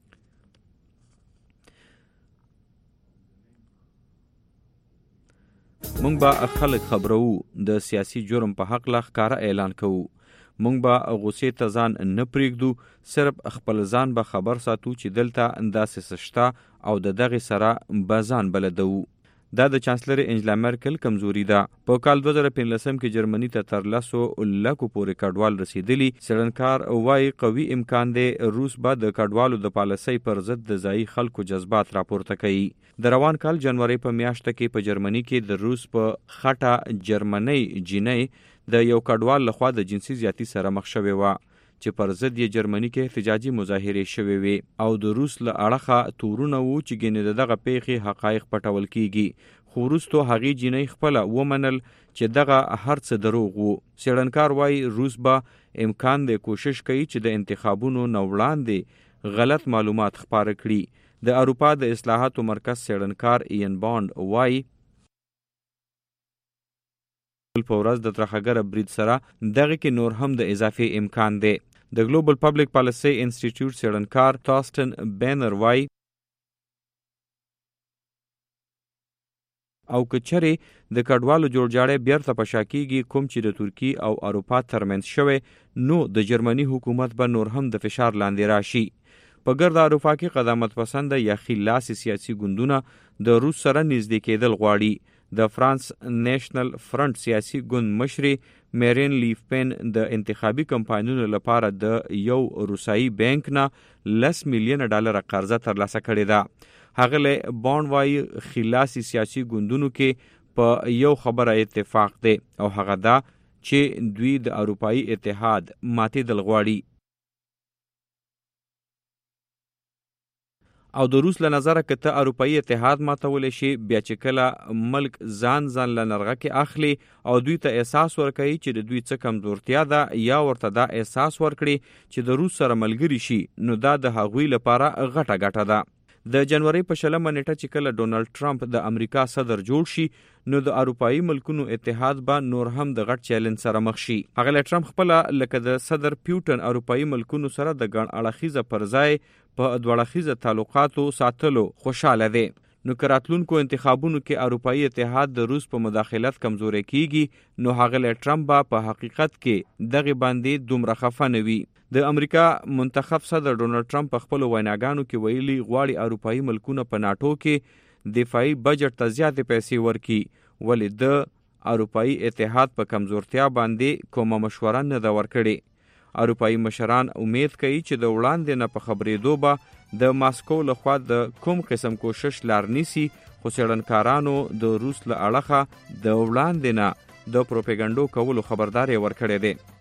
مونږ به خلک خبرو د سیاسي جرم په حق لا ښکاره اعلان کوو. مونږ به غوسې ته ځان نه پرېږدو، صرف خپل ځان به خبر ساتو چې دلته داسې شته او د دغې سره به ځان بلدو. دا د چانسلر انجلا مرکل کمزوري ده. په کال 2015 کې جرمني ته تر 10 لکو پورې کډوال رسیدلی. سیړنکار وایي قوي امکان دی روس به د کډوالو د پالیسۍ پر ضد د ځایي خلکو جذبات راپورته کوي. د روان کال جنوري په میاشت کې په جرمني کې د روس په خټه جرمنۍ جینۍ د یو کډوال لخوا د جنسي زیاتی سره مخ شوې وه چې پر ضد یې جرمني کې احتجاجي مظاهرې شوې وې او د روس له اړخه تورونه وو چې ګینې دغه پیښې حقایق پټول کیږي. خو وروستو هغې جینۍ خپله ومنل چې دغه هر څه دروغ وو. سیړنکار وایي روس به امکان دی کوشش کوي چې د انتخابونو نه وړاندې غلط معلومات خپاره کړي. د اروپا د اصلاحاتو مرکز سیړنکار ایان بانډ وایي په ورځ د ترخګره برید سره دغه کې نور هم د اضافي امکان دی. د ګلوبل پبلک پالیسي انسټیټیوټ سیړنکار تاستن بینر وایي او کچري د کډوالو جوړجاړی بیرته په شا کیږي کوم چې د ترکی او اروپا ترمنځ شوی نو د جرمني حکومت به نور هم د فشار لاندې راشي. په ګرد اروپا کې قدامت پسند یا خلاص سیاسي ګوندونه د روس سره نږدې کېدل غواړي. د فرانس نیشنل فرنٹ سیاسي ګوند مشري میرین لیف پین د انتخابي کمپاینونو لپاره د یو روسایي بانک نه $10 میلیون قرضه ترلاسه کړې ده. هغه بانډ وایي خلاصي سیاسي ګوندونو کې په یو خبره اتفاق دی او هغه دا چې دوی د اروپایي اتحاد ماتېدل غواړي او د روس له نظره که ته اروپایي اتحاد ماتولی شي بیا چې کله ملک ځان له نرغه کې اخلي او دوی ته احساس ورکوي چې د دوی څه کمزورتیا ده یا ورته دا احساس ورکړي چې د روس سره ملګري شي نو دا د هغوی لپاره غټه ګټه ده. د جنوري په 20 نیټه چې کله ډونالد ټرمپ د امریکا صدر جوړ شي نو د اروپایي ملکونو اتحاد به نور هم د غټ چیلنج سره مخ شي. هغه ټرمپ خپل لکه د صدر پیوټن اروپایي ملکونو سره د ګڼ اړخیزه پرځای په دوړخیزه تعلقاتو ساتلو خوشاله دی. نو کراتلونکو انتخابونو کې اروپایي اتحاد د روس په مداخلت کمزوري کیږي نو هغه ټرمپ په حقیقت کې دغه باندې دومره خفه نه وي. د امریکا منتخب صدر ډونالد ټرمپ په خپل ویناګانو کې ویلي غواړي اروپایي ملکونه په ناتو کې دفاعي بجټ ته زیاتې پیسې ورکړي ولې د اروپایي اتحاد په کمزورتیا باندې کومه مشوره نه ده ورکړې. اروپایي مشران امید کوي چې د وړاندې نه په خبرېدو به د ماسکو لخوا د کوم قسم کوشش لار نیسي خو څېړنکارانو د روس له اړخه د وړاندې نه د پروپاګاندا کولو خبرداری ورکړی دی.